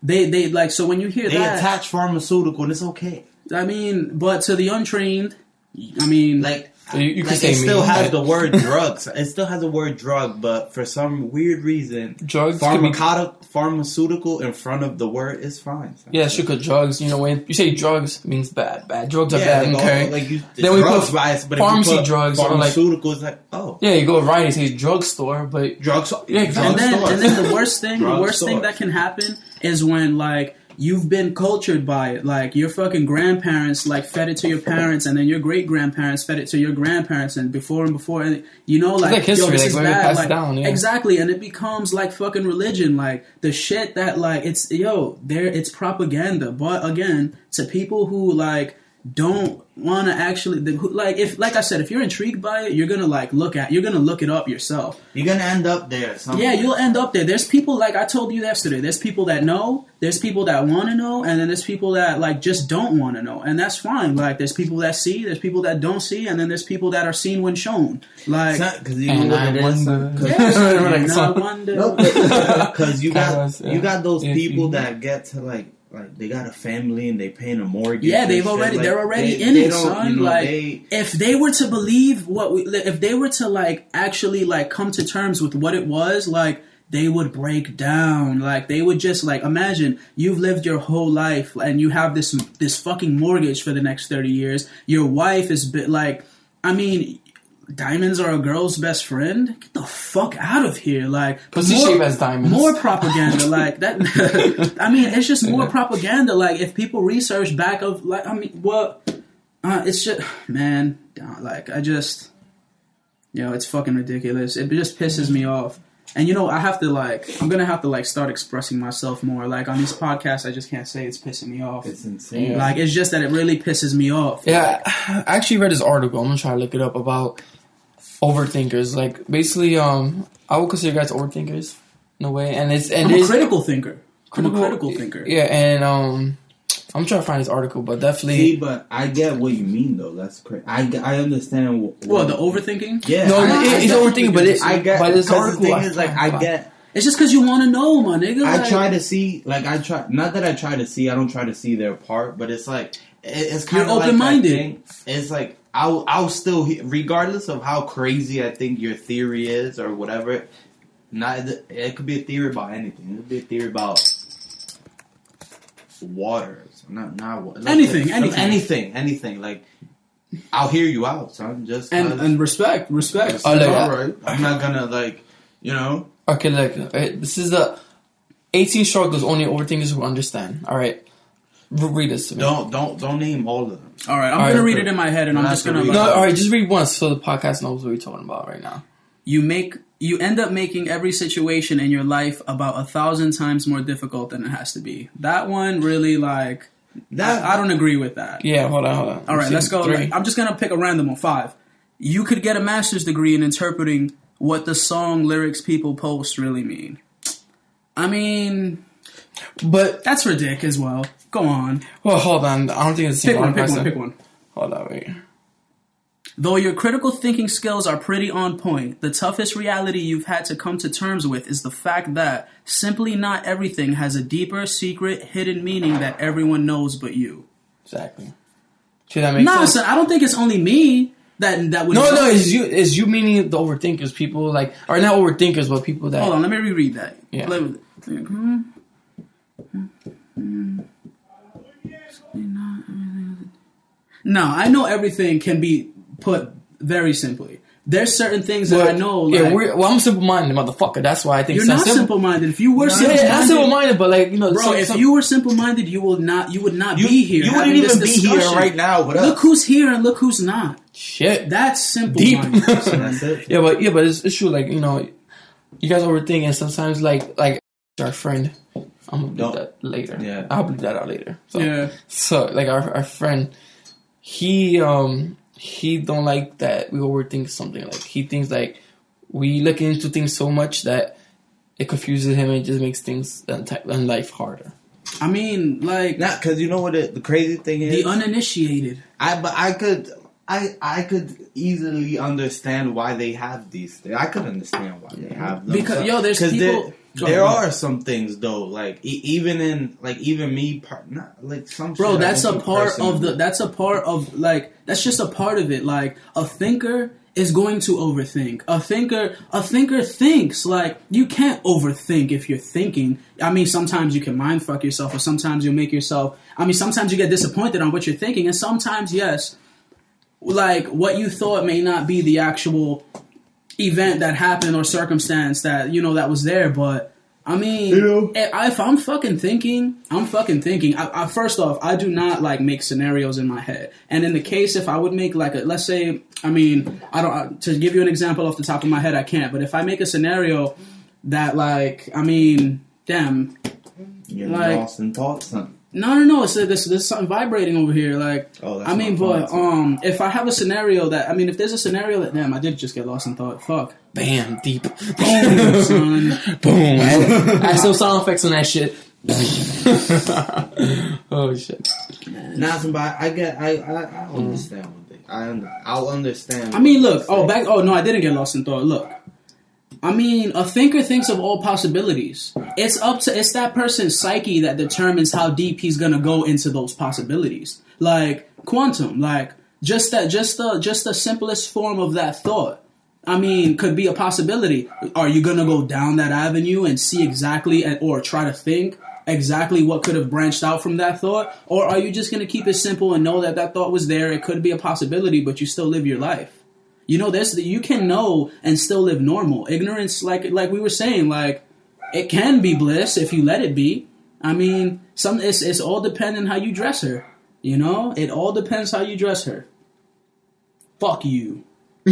Speaker 4: They like, so when you hear
Speaker 1: They
Speaker 4: that,
Speaker 1: attach pharmaceutical, and it's okay.
Speaker 4: I mean, but to the untrained, I mean,
Speaker 1: Like,
Speaker 3: You can
Speaker 1: like
Speaker 3: say
Speaker 1: it still
Speaker 3: me,
Speaker 1: has
Speaker 3: but-
Speaker 1: the word drugs. It still has the word drug, but for some weird reason,
Speaker 3: Drugs can be-
Speaker 1: pharmaceutical in front of the word is fine.
Speaker 3: Yeah, sure, 'cause drugs, you know, when you say drugs, it means bad. Bad drugs are
Speaker 1: Yeah,
Speaker 3: bad,
Speaker 1: like,
Speaker 3: okay?
Speaker 1: like you,
Speaker 3: Then we
Speaker 1: drugs,
Speaker 3: put
Speaker 1: right? But
Speaker 3: pharmacy
Speaker 1: if you put
Speaker 3: drugs or, like-
Speaker 1: pharmaceutical, it's like, oh,
Speaker 3: Yeah, you go right, it says drugstore, but
Speaker 1: drugs.
Speaker 3: Yeah, exactly.
Speaker 4: and then the worst thing
Speaker 1: Drugstore.
Speaker 4: that can happen is when like you've been cultured by it. Like your fucking grandparents like fed it to your parents, and then your great grandparents fed it to your grandparents, and before, and you know, like,
Speaker 3: like history,
Speaker 4: yo, this
Speaker 3: like,
Speaker 4: is
Speaker 3: where we
Speaker 4: bad.
Speaker 3: pass it
Speaker 4: Like,
Speaker 3: down, yeah.
Speaker 4: exactly, and it becomes like fucking religion. Like the shit that like it's it's propaganda. But again, to people who like don't want to actually like, if like I said, if you're intrigued by it, you're gonna look it up yourself.
Speaker 1: You're gonna end up there.
Speaker 4: Yeah, you'll end up there. There's people, like I told you yesterday, there's people that know, there's people that want to know, and then there's people that like just don't want to know, and that's fine. Like there's people that see, there's people that don't see, and then there's people that are seen when shown. Like,
Speaker 1: because you
Speaker 3: And I
Speaker 1: wonder.
Speaker 4: yes,
Speaker 3: Like,
Speaker 4: and I
Speaker 3: so-
Speaker 4: wonder.
Speaker 1: Because you got
Speaker 3: Yeah.
Speaker 1: you got those
Speaker 3: Yeah.
Speaker 1: people that get to like they got a family and they paying a mortgage.
Speaker 4: Yeah,
Speaker 1: and
Speaker 4: they've
Speaker 1: shit.
Speaker 4: already,
Speaker 1: Like,
Speaker 4: they're already in
Speaker 1: they
Speaker 4: it,
Speaker 1: don't,
Speaker 4: son.
Speaker 1: you know,
Speaker 4: like,
Speaker 1: they,
Speaker 4: if they were to believe if they were to like actually like come to terms with what it was, like they would break down. Like they would just like, imagine you've lived your whole life and you have this fucking mortgage for the next 30 years. Your wife is like, I mean, diamonds are a girl's best friend. Get the fuck out of here! Like,
Speaker 3: pussy shape as diamonds.
Speaker 4: more propaganda like that. I mean, it's just more propaganda. Like, if people research back of like, I mean, what? It's just, man. Like, it's fucking ridiculous. It just pisses me off. And you know, I'm gonna have to like start expressing myself more. Like on these podcasts, I just can't say it's pissing me off.
Speaker 1: it's insane.
Speaker 4: Like, it's just that it really pisses me off.
Speaker 3: Yeah, I actually read this article. I'm gonna try to look it up about overthinkers. Like, basically, I would consider guys overthinkers in a way, and
Speaker 4: I'm a critical thinker. I'm a critical thinker.
Speaker 3: Yeah, and I'm trying to find this article, but definitely.
Speaker 1: See, but I get what you mean though. That's crazy. I understand.
Speaker 4: What, the overthinking?
Speaker 1: Yeah,
Speaker 3: No,
Speaker 1: I
Speaker 3: it's overthinking, but
Speaker 1: I get.
Speaker 3: But this
Speaker 1: Because the
Speaker 3: article,
Speaker 1: thing is, like, I get.
Speaker 4: It's just because you want to know, my nigga.
Speaker 1: I
Speaker 4: Like,
Speaker 1: try to see, like, not that I try to see, I don't try to see their part, but it's like, it's kind
Speaker 4: You're
Speaker 1: of like
Speaker 4: open-minded.
Speaker 1: that thing. It's like, I'll still, regardless of how crazy I think your theory is or whatever, it could be a theory about anything. It could be a theory about water. Not like anything. Like, I'll hear you out, son. Just
Speaker 4: and respect.
Speaker 3: Oh, look,
Speaker 1: alright. I'm not gonna, like, you know.
Speaker 3: Okay, look, this is the 18 struggles only overthinkers who understand. All right, read this to me.
Speaker 1: Don't name all of them.
Speaker 4: All right, I'm
Speaker 3: All
Speaker 4: gonna
Speaker 3: right,
Speaker 4: read it in my head, and I'm
Speaker 1: I'll
Speaker 4: just
Speaker 1: have to
Speaker 4: gonna.
Speaker 1: read
Speaker 3: No,
Speaker 1: it.
Speaker 3: all right, just read once so the podcast knows what we're talking about right now.
Speaker 4: You end up making every situation in your life about 1,000 times more difficult than it has to be. That one really, like, I don't agree with that.
Speaker 3: Yeah, hold on.
Speaker 4: All right, let's go.
Speaker 3: 3.
Speaker 4: I'm just gonna pick a random one. 5. You could get a master's degree in interpreting what the song lyrics people post really mean. I mean,
Speaker 3: But
Speaker 4: that's ridiculous as well. Go on.
Speaker 3: well, hold on. I don't think it's the same
Speaker 4: Pick one.
Speaker 3: Hold on, wait.
Speaker 4: Though your critical thinking skills are pretty on point, the toughest reality you've had to come to terms with is the fact that simply not everything has a deeper, secret, hidden meaning that everyone knows but you.
Speaker 3: Exactly. See, that makes
Speaker 4: Nah,
Speaker 3: sense.
Speaker 4: son, I don't think it's only me that would.
Speaker 3: No, it's you meaning the overthinkers, people like, or not overthinkers, but people that.
Speaker 4: Hold on, let me reread that.
Speaker 3: Yeah.
Speaker 4: No, I know everything can be put very simply. There's certain things that I know. Like,
Speaker 3: I'm simple-minded, motherfucker. That's why I think
Speaker 4: you're not simple-minded. If you were
Speaker 3: Yeah,
Speaker 4: simple-minded,
Speaker 3: I'm simple-minded, but like, you know,
Speaker 4: bro, if you were simple-minded, you would not be here.
Speaker 1: You
Speaker 4: having
Speaker 1: wouldn't
Speaker 4: this
Speaker 1: even be here
Speaker 4: discussion.
Speaker 1: right now. What up?
Speaker 4: Look who's here and look who's not.
Speaker 3: shit.
Speaker 4: That's simple-minded.
Speaker 1: That's it.
Speaker 3: Yeah, but it's true. Like, you know, you guys overthink, and sometimes like our friend. I'm gonna do that later.
Speaker 1: Yeah.
Speaker 3: I'll bleep that out later. So,
Speaker 4: Yeah.
Speaker 3: So like our friend, he don't like that we overthink something. Like, he thinks like we look into things so much that it confuses him and it just makes things in life harder.
Speaker 4: I mean, like,
Speaker 1: Not because you know what the crazy thing is.
Speaker 4: the uninitiated.
Speaker 1: I could easily understand why they have these things. I could understand why they have them.
Speaker 4: Because, there's
Speaker 1: 'cause
Speaker 4: people.
Speaker 1: There are some things though, like even in like even me, not like some.
Speaker 4: Bro,
Speaker 1: shit I
Speaker 4: that's a
Speaker 1: don't
Speaker 4: part
Speaker 1: personally.
Speaker 4: of the. That's a part of like. That's just a part of it. Like a thinker is going to overthink. A thinker thinks. Like you can't overthink if you're thinking. I mean, sometimes you can mindfuck yourself, or sometimes you'll make yourself. I mean, sometimes you get disappointed on what you're thinking, and sometimes yes, like what you thought may not be the actual event that happened or circumstance that that was there, but I mean, if I'm fucking thinking, I'm fucking thinking. I first off, I do not like make scenarios in my head, and in the case if I would make like let's say, I mean, I don't to give you an example off the top of my head, I can't. But if I make a scenario that like, I mean, damn,
Speaker 1: You're
Speaker 4: like,
Speaker 1: lost in thought, something.
Speaker 4: No. It's there's something vibrating over here. Like,
Speaker 1: Oh, that's
Speaker 4: I mean,
Speaker 1: my
Speaker 4: but
Speaker 1: phone,
Speaker 4: if I have a scenario that, I mean, if there's a scenario that, damn, I did just get lost in thought. Fuck.
Speaker 3: Bam, deep.
Speaker 4: Boom, son.
Speaker 3: Boom. I still sound effects on that shit. Oh shit.
Speaker 1: Not somebody. I understand one thing. I'll understand.
Speaker 4: I mean,
Speaker 1: what
Speaker 4: look.
Speaker 1: you're saying.
Speaker 4: Oh no, I didn't get lost in thought. Look. I mean, a thinker thinks of all possibilities. It's that person's psyche that determines how deep he's gonna go into those possibilities. Like quantum, like just the simplest form of that thought. I mean, could be a possibility. Are you gonna go down that avenue and see exactly, or try to think exactly what could have branched out from that thought, or are you just gonna keep it simple and know that that thought was there? It could be a possibility, but you still live your life. You can know and still live normal. Ignorance, like we were saying, like it can be bliss if you let it be. I mean, it's all dependent how you dress her. It all depends how you dress her. Fuck you.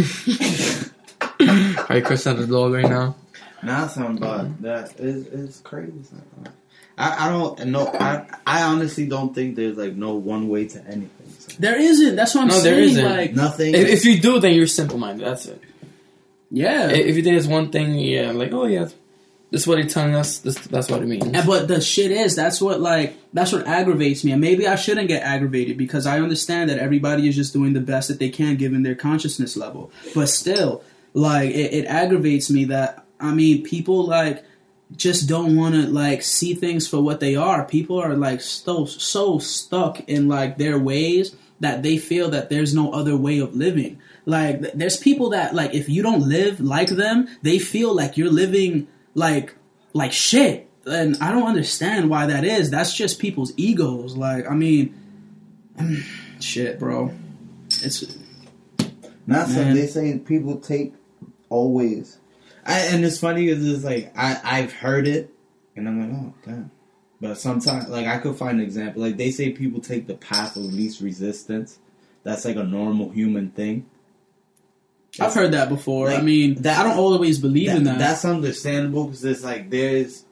Speaker 3: Are you cursing at the dog right now?
Speaker 1: Nah, something about that is crazy. I don't know. I honestly don't think there's like no one way to anything. So.
Speaker 4: There isn't. That's what I'm saying.
Speaker 3: There isn't.
Speaker 4: Like
Speaker 1: Nothing.
Speaker 3: If you do, then you're simple-minded. That's it.
Speaker 4: yeah.
Speaker 3: If you think it's one thing, yeah, like, oh yeah, this is what he's telling us. That's what it means.
Speaker 4: But the shit is, that's what aggravates me. And maybe I shouldn't get aggravated because I understand that everybody is just doing the best that they can given their consciousness level. But still, like, it aggravates me that, I mean, people, like, just don't want to, like, see things for what they are. People are, like, so stuck in, like, their ways that they feel that there's no other way of living. Like, there's people that, like, if you don't live like them, they feel like you're living like shit. And I don't understand why that is. That's just people's egos. Like, I mean, shit, bro. It's
Speaker 1: Not some.
Speaker 4: Man.
Speaker 1: They say people take always. And it's funny because it's like I've heard it, and I'm like, oh damn. But sometimes, like I could find an example. Like they say people take the path of least resistance. That's like a normal human thing.
Speaker 4: I've heard that before.
Speaker 1: Like,
Speaker 4: I mean,
Speaker 1: that-
Speaker 4: I don't always believe in that.
Speaker 1: That's understandable because it's like there's.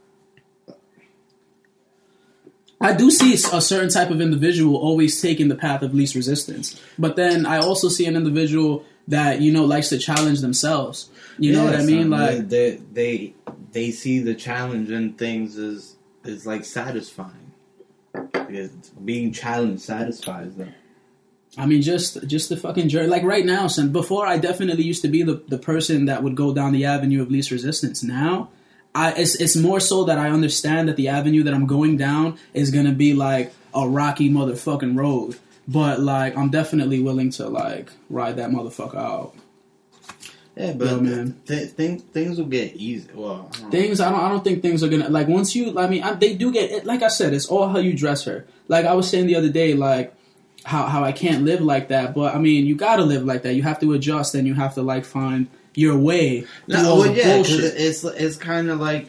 Speaker 4: I do see a certain type of individual always taking the path of least resistance, but then I also see an individual that likes to challenge themselves. You know what I mean? Like
Speaker 1: they see the challenge in things is like satisfying. Because being challenged satisfies them.
Speaker 4: I mean, just the fucking journey. Like right now, son. Before, I definitely used to be the person that would go down the avenue of least resistance. Now, it's more so that I understand that the avenue that I'm going down is gonna be like a rocky motherfucking road. But like, I'm definitely willing to like ride that motherfucker out.
Speaker 1: Yeah, but
Speaker 4: Yo, man.
Speaker 1: Things will get easy. Well,
Speaker 4: Things I don't think things are gonna like once you. I mean, they do get. Like I said, it's all how you dress her. Like I was saying the other day, like. How I can't live like that, but I mean, you gotta live like that. You have to adjust, and you have to like find your way.
Speaker 1: no, well, yeah, 'cause it's kind of like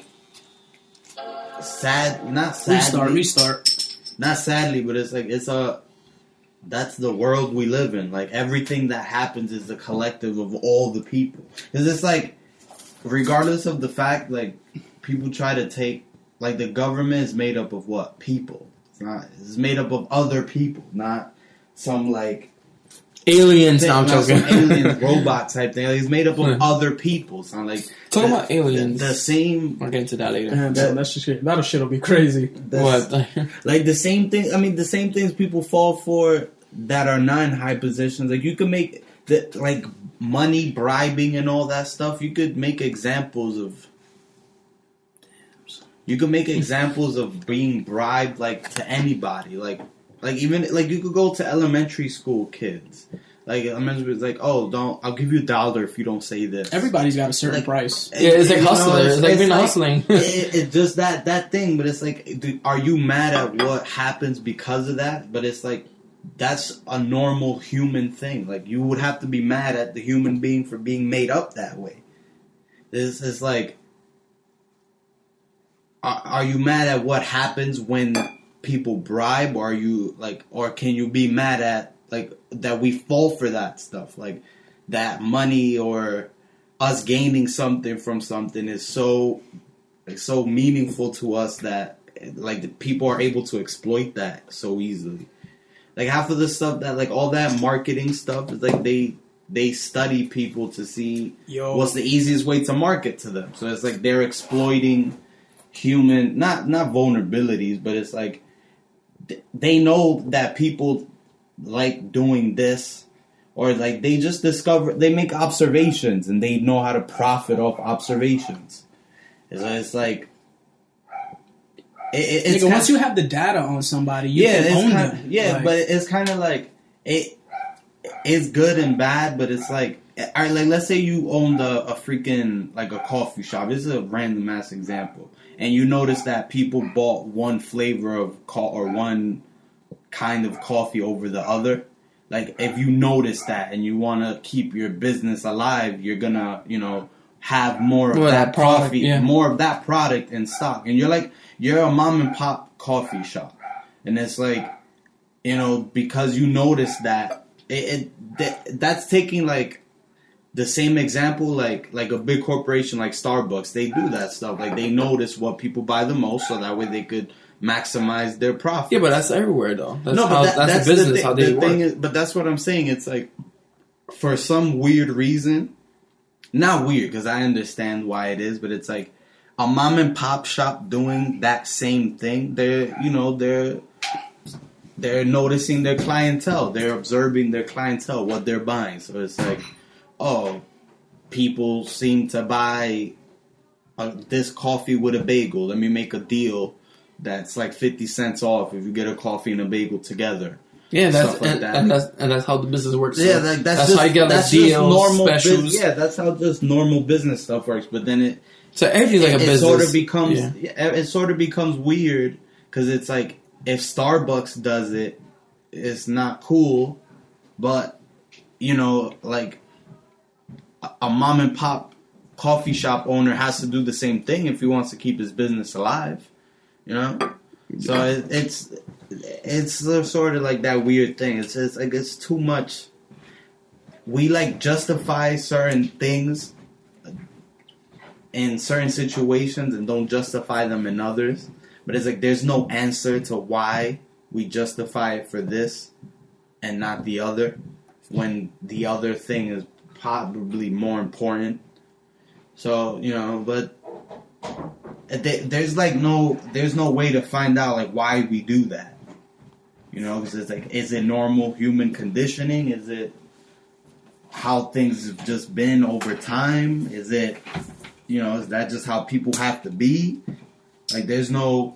Speaker 1: sad. Not sadly,
Speaker 4: Restart.
Speaker 1: Not sadly, but it's like that's the world we live in. Like everything that happens is the collective of all the people. Because it's like, regardless of the fact, like people try to take like the government is made up of what people. It's made up of other people, not some like
Speaker 3: Aliens. No, I'm
Speaker 1: not
Speaker 3: joking.
Speaker 1: some alien robot type thing. Like, it's made up of other people. It's not like
Speaker 3: Talk about aliens.
Speaker 1: The same,
Speaker 3: We'll get into that later.
Speaker 4: Man, so that shit'll be crazy.
Speaker 3: What?
Speaker 1: like the same thing. I mean, the same things people fall for that are not in high positions. Like you could make like money, bribing, and all that stuff. You could make examples of You can make examples of being bribed, like, to anybody. Like even, like, you could go to elementary school kids. Like, elementary is like, oh, I'll give you $1 if you don't say this.
Speaker 4: Everybody's got a certain
Speaker 1: Like,
Speaker 4: price.
Speaker 3: Yeah, it's like hustler. It's like being
Speaker 1: like,
Speaker 3: hustling.
Speaker 1: It's just that thing, but it's like, are you mad at what happens because of that? But it's like, that's a normal human thing. Like, you would have to be mad at the human being for being made up that way. This is like, are you mad at what happens when people bribe, or are you like, or can you be mad at like that we fall for that stuff, like that money or us gaining something from something is so meaningful to us that like the people are able to exploit that so easily. Like half of the stuff that like all that marketing stuff is like they study people to see what's the easiest way to market to them. So it's like they're exploiting human not vulnerabilities, but it's like they know that people like doing this, or like they just they make observations and they know how to profit off observations. It's like it's
Speaker 4: once you have the data on somebody, you can own them.
Speaker 1: Yeah,
Speaker 4: like,
Speaker 1: but it's kind of like it's good and bad, but it's like, all right, like let's say you owned a freaking like a coffee shop. This is a random ass example, and you notice that people bought one flavor of or one kind of coffee over the other. Like if you notice that and you want to keep your business alive, you're gonna have more of that
Speaker 3: product,
Speaker 1: coffee, more of that product in stock, and you're a mom and pop coffee shop, and it's like because you notice that that's taking like the same example, like a big corporation like Starbucks. They do that stuff. Like they notice what people buy the most, so that way they could maximize their profit.
Speaker 3: Yeah, but that's everywhere though. That's
Speaker 1: the
Speaker 3: business. How they work.
Speaker 1: But that's what I'm saying. It's like for some weird reason, not weird because I understand why it is, but it's like a mom and pop shop doing that same thing. They're noticing their clientele. They're observing their clientele, what they're buying. So it's like, oh, people seem to buy this coffee with a bagel. Let me make a deal that's like 50 cents off if you get a coffee and a bagel together.
Speaker 3: Yeah,
Speaker 1: stuff like that.
Speaker 3: And that's how the business works.
Speaker 1: Yeah,
Speaker 3: so
Speaker 1: that's just,
Speaker 3: how you get like deals,
Speaker 1: normal
Speaker 3: specials.
Speaker 1: Yeah, that's how just normal business stuff works. But then
Speaker 3: so everything's like a business.
Speaker 1: It sort of becomes weird because it's like if Starbucks does it, it's not cool. But like a mom and pop coffee shop owner has to do the same thing if he wants to keep his business alive. So it's sort of like that weird thing. It's just like it's too much. We like justify certain things in certain situations and don't justify them in others. But it's like there's no answer to why we justify it for this and not the other, when the other thing is probably more important. So but there's no way to find out like why we do that. Because it's like, is it normal human conditioning? Is it how things have just been over time? Is it, is that just how people have to be? Like, there's no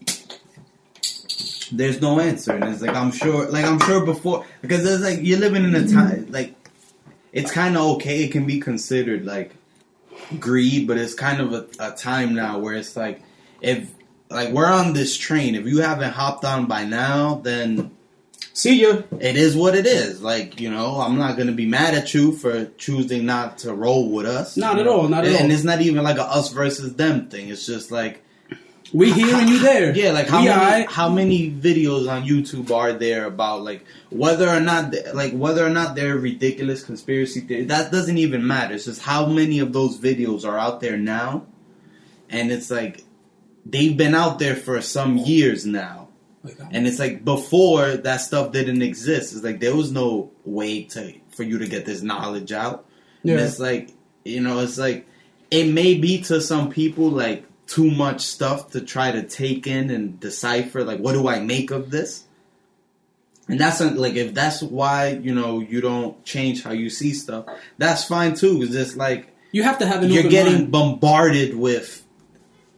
Speaker 1: answer. And it's like, I'm sure before, because it's like, you're living in a time, like, it's kind of okay. It can be considered like greed, but it's kind of a time now where it's like, if like we're on this train, if you haven't hopped on by now, then
Speaker 4: see ya.
Speaker 1: It is what it is. Like, I'm not gonna be mad at you for choosing not to roll with us.
Speaker 4: Not at all.
Speaker 1: And it's not even like a us versus them thing. It's just like
Speaker 4: we here and you there.
Speaker 1: Yeah, like how many videos on YouTube are there about like whether or not they're ridiculous conspiracy theories? That doesn't even matter. It's just how many of those videos are out there now, and it's like they've been out there for some years now, and it's like before that stuff didn't exist. It's like there was no way for you to get this knowledge out. Yeah. And it's like it's like it may be to some people like too much stuff to try to take in and decipher, like, what do I make of this? And that's like, if that's why, you don't change how you see stuff, that's fine too, because it's like,
Speaker 4: you have to have an
Speaker 1: you're
Speaker 4: open
Speaker 1: getting
Speaker 4: mind.
Speaker 1: bombarded with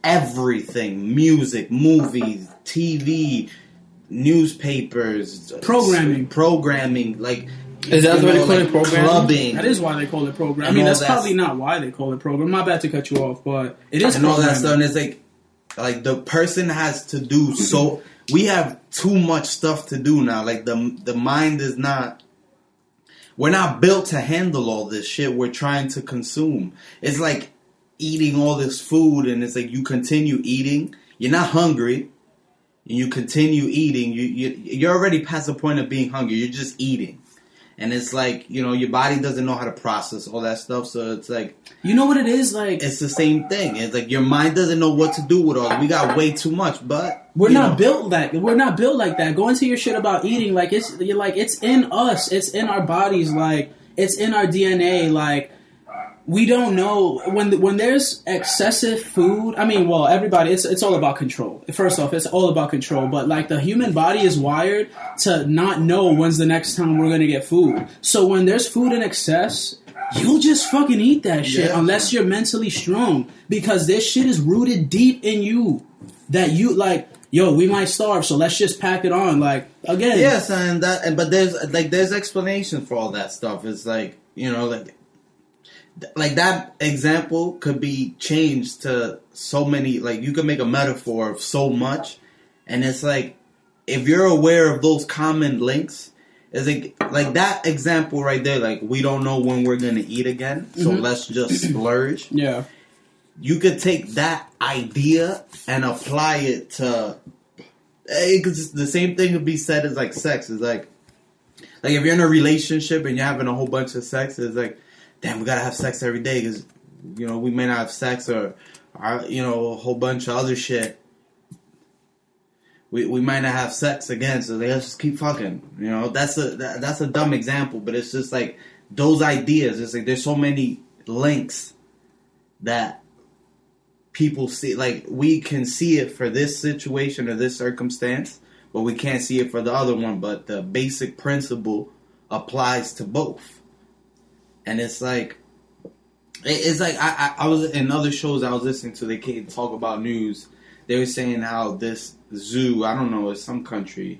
Speaker 1: everything: music, movies, TV, newspapers, programming. Like,
Speaker 3: is that what they call it? Programming.
Speaker 1: Clubbing.
Speaker 4: That is why they call it program. I mean, that's probably not why they call it program. My bad to cut you off, but it is.
Speaker 1: And all that stuff. And it's like the person has to do so. We have too much stuff to do now. Like the mind is not. We're not built to handle all this shit we're trying to consume. It's like eating all this food, and it's like you continue eating. You're not hungry, and you continue eating. You're already past the point of being hungry. You're just eating. And it's like, you know, your body doesn't know how to process all that stuff. So it's like...
Speaker 4: You know what it is? Like,
Speaker 1: it's the same thing. It's like your mind doesn't know what to do with all. We got way too much, but...
Speaker 4: We're not built like that. Go into your shit about eating. Like, it's in us. It's in our bodies. Like, it's in our DNA. Like, we don't know when there's excessive food. I mean, well, everybody, it's all about control. First off, it's all about control. But like the human body is wired to not know when's the next time we're gonna get food. So when there's food in excess, you'll just fucking eat that shit unless you're mentally strong, because this shit is rooted deep in you. That you like, yo, we might starve, so let's just pack it on. Like, again,
Speaker 1: yes, but there's explanation for all that stuff. It's like, you know, like that example could be changed to so many, like you could make a metaphor of so much, and it's like if you're aware of those common links, it's like that example right there, like we don't know when we're gonna eat again, so let's just splurge.
Speaker 4: Yeah,
Speaker 1: you could take that idea and apply it to the same thing could be said as like sex. It's like if you're in a relationship and you're having a whole bunch of sex, it's like, damn, we gotta have sex every day because, you know, we may not have sex or you know, a whole bunch of other shit. We might not have sex again, so let's just keep fucking. You know, that's a dumb example, but it's just like those ideas. It's like there's so many links that people see. Like we can see it for this situation or this circumstance, but we can't see it for the other one. But the basic principle applies to both. And it's like I was in other shows I was listening to. They came talk about news. They were saying how this zoo, I don't know, it's some country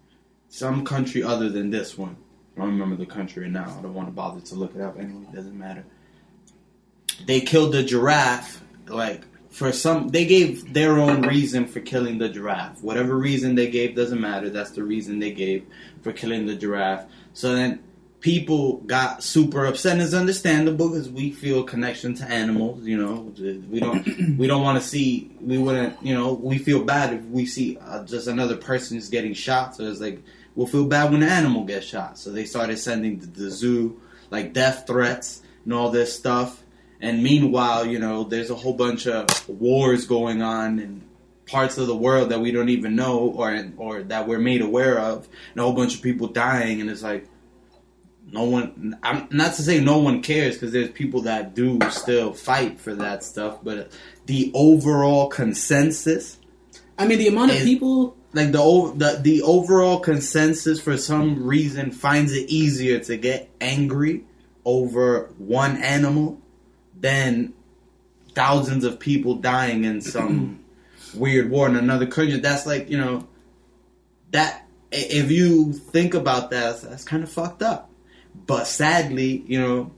Speaker 1: other than this one. I don't remember the country right now. I don't want to bother to look it up. Anyway, it doesn't matter. They killed the giraffe. Like they gave their own reason for killing the giraffe. Whatever reason they gave doesn't matter. That's the reason they gave for killing the giraffe. So then people got super upset, and it's understandable because we feel connection to animals. You know, we don't want to see. We wouldn't. You know, we feel bad if we see just another person is getting shot. So it's like we'll feel bad when an animal gets shot. So they started sending the zoo like death threats and all this stuff. And meanwhile, you know, there's a whole bunch of wars going on in parts of the world that we don't even know or that we're made aware of, and a whole bunch of people dying. And it's like, no one, I'm not to say no one cares, because there's people that do still fight for that stuff, but the overall consensus,
Speaker 4: I mean, the amount of people,
Speaker 1: like the overall consensus for some reason finds it easier to get angry over one animal than thousands of people dying in some weird war in another country. That's like, you know, that if you think about that, that's kind of fucked up. But sadly, you know,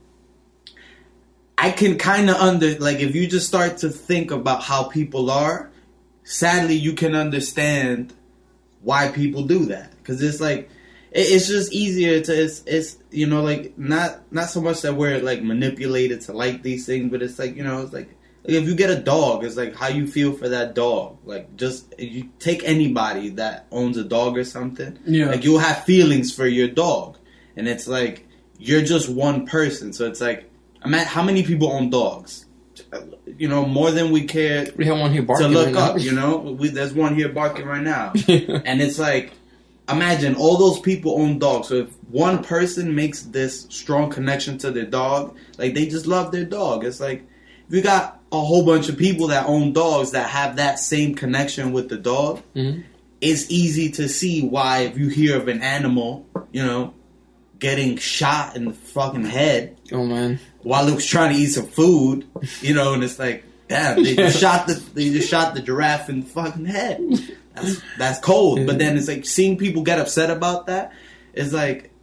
Speaker 1: I can kind of if you just start to think about how people are, sadly, you can understand why people do that. Because it's like, it's just easier to, it's you know, like, not so much that we're, like, manipulated to like these things, but it's like, you know, it's like if you get a dog, it's like how you feel for that dog. Like, just, you take anybody that owns a dog or something, like, you'll have feelings for your dog. And it's like, you're just one person. So it's like, how many people own dogs? You know, more than we care
Speaker 3: we have one here barking
Speaker 1: to look
Speaker 3: right
Speaker 1: up,
Speaker 3: now.
Speaker 1: you know? There's one here barking right now. And it's like, imagine all those people own dogs. So if one person makes this strong connection to their dog, like, they just love their dog. It's like, if you got a whole bunch of people that own dogs that have that same connection with the dog, it's easy to see why, if you hear of an animal, you know, getting shot in the fucking head,
Speaker 3: oh man,
Speaker 1: while it was trying to eat some food, you know, and it's like, damn, they just shot the giraffe in the fucking head. That's cold. But then it's like seeing people get upset about that. It's like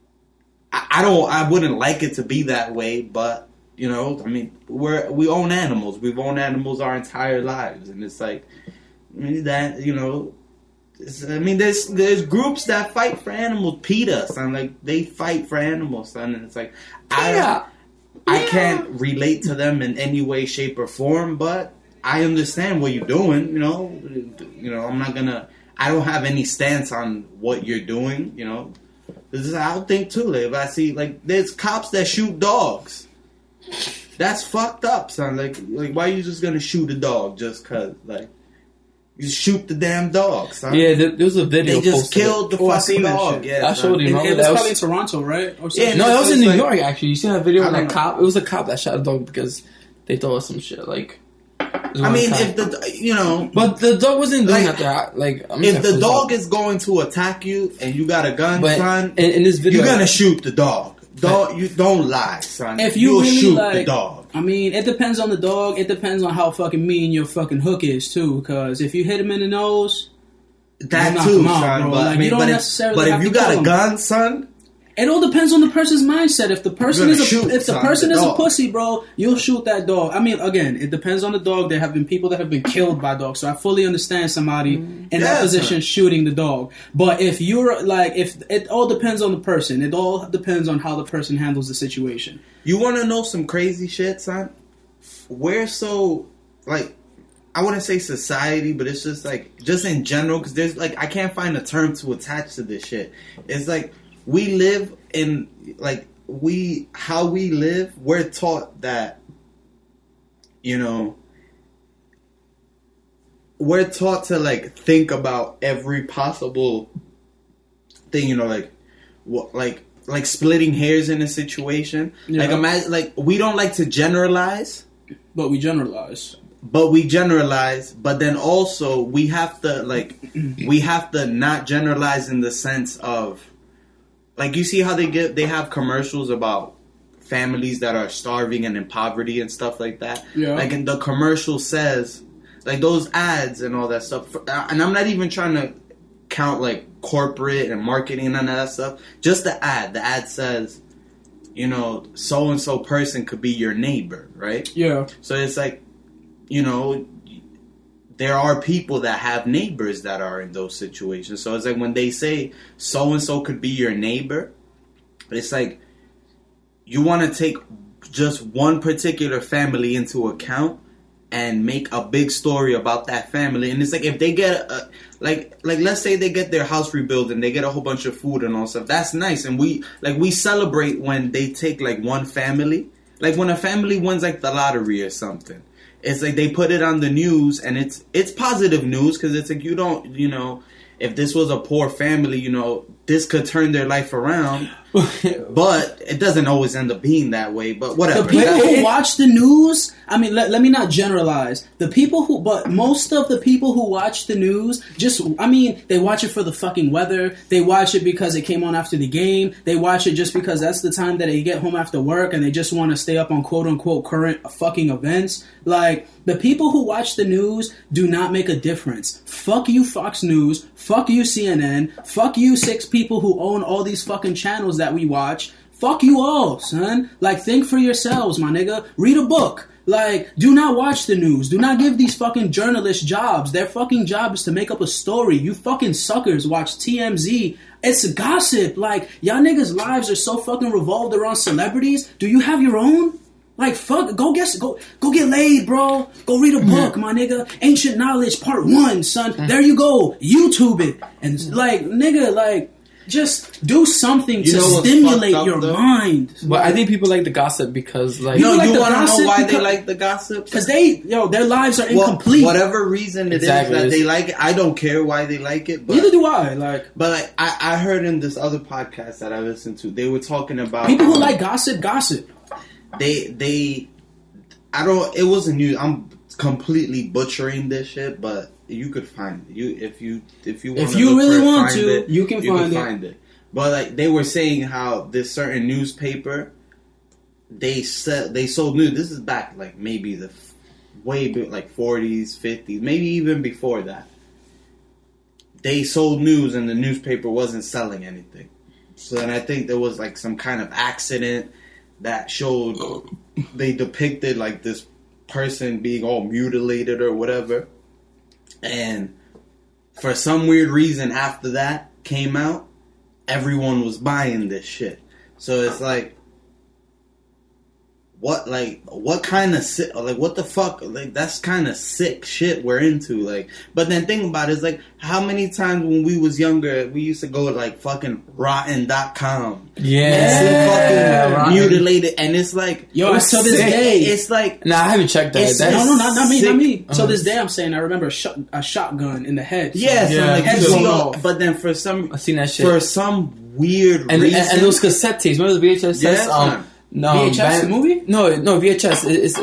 Speaker 1: I wouldn't like it to be that way, but you know, I mean, we own animals. We've owned animals our entire lives, and it's like, I mean, that, you know, there's groups that fight for animals. PETA, son, like they fight for animals, son, and it's like I can't relate to them in any way, shape, or form, but I understand what you're doing. You know, I don't have any stance on what you're doing. You know, this is how I think too. Like, if I see like there's cops that shoot dogs, that's fucked up, son. Like why are you just gonna shoot a dog just cause like? You shoot the damn dog, son.
Speaker 3: Yeah, there was a video.
Speaker 1: They just killed the fucking dog. Yeah,
Speaker 3: I showed you.
Speaker 4: It was probably in Toronto, right? Or
Speaker 1: yeah,
Speaker 3: no, it was in New
Speaker 1: like,
Speaker 3: York. Actually, you seen that video with that cop? It was a cop that shot a dog because they thought it was some shit. Like,
Speaker 1: I mean, if
Speaker 3: but the dog wasn't doing that. Like,
Speaker 1: if the dog is going to attack you and you got a gun, son,
Speaker 3: in this video,
Speaker 1: you're gonna shoot the dog. You don't lie, son.
Speaker 4: If you'll
Speaker 1: really
Speaker 4: shoot
Speaker 1: the dog.
Speaker 4: I mean, it depends on the dog. It depends on how fucking mean your fucking hook is too. Because if you hit him in the nose,
Speaker 1: that too, son. But
Speaker 4: like, you don't necessarily.
Speaker 1: But
Speaker 4: have
Speaker 1: if you
Speaker 4: to
Speaker 1: got
Speaker 4: kill
Speaker 1: a gun, son.
Speaker 4: It all depends on the person's mindset. If the person is a pussy, bro, you'll shoot that dog. I mean, again, it depends on the dog. There have been people that have been killed by dogs, so I fully understand somebody in that position shooting the dog. But if you're like, if it all depends on the person, it all depends on how the person handles the situation.
Speaker 1: You want to know some crazy shit, son? We're so like, I wouldn't say society, but it's just like, just in general, because there's like, I can't find a term to attach to this shit. It's like, we live in, like, how we live, we're taught that, you know, we're taught to, like, think about every possible thing, you know, like, what, like splitting hairs in a situation. Yeah. Like, imagine, like, we don't like to generalize.
Speaker 4: But we generalize.
Speaker 1: But then also, we have to not generalize in the sense of, like, you see how they have commercials about families that are starving and in poverty and stuff like that?
Speaker 4: Yeah.
Speaker 1: Like, and the commercial says, like, those ads and all that stuff. And I'm not even trying to count, like, corporate and marketing and none of that stuff. Just the ad. The ad says, you know, so-and-so person could be your neighbor, right?
Speaker 4: Yeah.
Speaker 1: So it's like, you know, there are people that have neighbors that are in those situations. So it's like when they say so-and-so could be your neighbor, it's like you want to take just one particular family into account and make a big story about that family. And it's like if they get, like let's say they get their house rebuilt and they get a whole bunch of food and all stuff. That's nice. And we celebrate when they take like one family. Like when a family wins like the lottery or something. It's like they put it on the news, and it's positive news because it's like you don't, you know, if this was a poor family, you know, this could turn their life around. But it doesn't always end up being that way. But whatever.
Speaker 4: The people who watch the news, I mean, let me not generalize. But most of the people who watch the news, they watch it for the fucking weather. They watch it because it came on after the game. They watch it just because that's the time that they get home after work and they just want to stay up on quote unquote current fucking events. Like, the people who watch the news do not make a difference. Fuck you, Fox News. Fuck you, CNN. Fuck you, 6 people who own all these fucking channels that we watch. Fuck you all, son. Like, think for yourselves, my nigga. Read a book. Like, do not watch the news. Do not give these fucking journalists jobs. Their fucking job is to make up a story. You fucking suckers watch TMZ. It's gossip. Like, y'all niggas' lives are so fucking revolved around celebrities. Do you have your own? Like, fuck, go get laid, bro. Go read a book, my nigga. Ancient Knowledge Part 1, son. There you go. YouTube it. And, like, nigga, like, just do something to stimulate your mind.
Speaker 3: But I think people like the gossip because, like...
Speaker 1: No, you want to know why they like the gossip?
Speaker 4: Because their lives are incomplete.
Speaker 1: Whatever reason it is that they like it, I don't care why they like it. But,
Speaker 4: neither do I. Like,
Speaker 1: but like, I heard in this other podcast that I listened to, they were talking about...
Speaker 4: people who like gossip.
Speaker 1: It wasn't new. I'm completely butchering this shit, but you could find it. If you
Speaker 4: really want to, you can find it.
Speaker 1: But like they were saying how this certain newspaper, they sold news. This is back like maybe like 40s, 50s, maybe even before that. They sold news and the newspaper wasn't selling anything. So then I think there was like some kind of accident that showed they depicted like this person being all mutilated or whatever. And for some weird reason after that came out, everyone was buying this shit. So it's like, what kind of sick, like, what the fuck, like, that's kind of sick shit we're into, like, but then think about it, it's like, how many times when we was younger, we used to go to, like, fucking rotten.com.
Speaker 3: Yeah.
Speaker 1: Fucking mutilated, and it's like,
Speaker 4: yo, to this day,
Speaker 1: it's like,
Speaker 3: nah, I haven't checked that.
Speaker 4: Not me.
Speaker 3: Uh-huh.
Speaker 4: So this day, I'm saying, I remember a shotgun in the head. So
Speaker 1: yeah, so like,
Speaker 4: heads
Speaker 1: you see
Speaker 4: go
Speaker 1: all,
Speaker 4: off.
Speaker 1: but then for some,
Speaker 3: I've seen that shit.
Speaker 1: for some weird
Speaker 3: and
Speaker 1: reason,
Speaker 3: those cassette tapes, remember the VHS
Speaker 1: Yeah,
Speaker 3: tapes? No,
Speaker 4: VHS, the movie?
Speaker 3: No, VHS.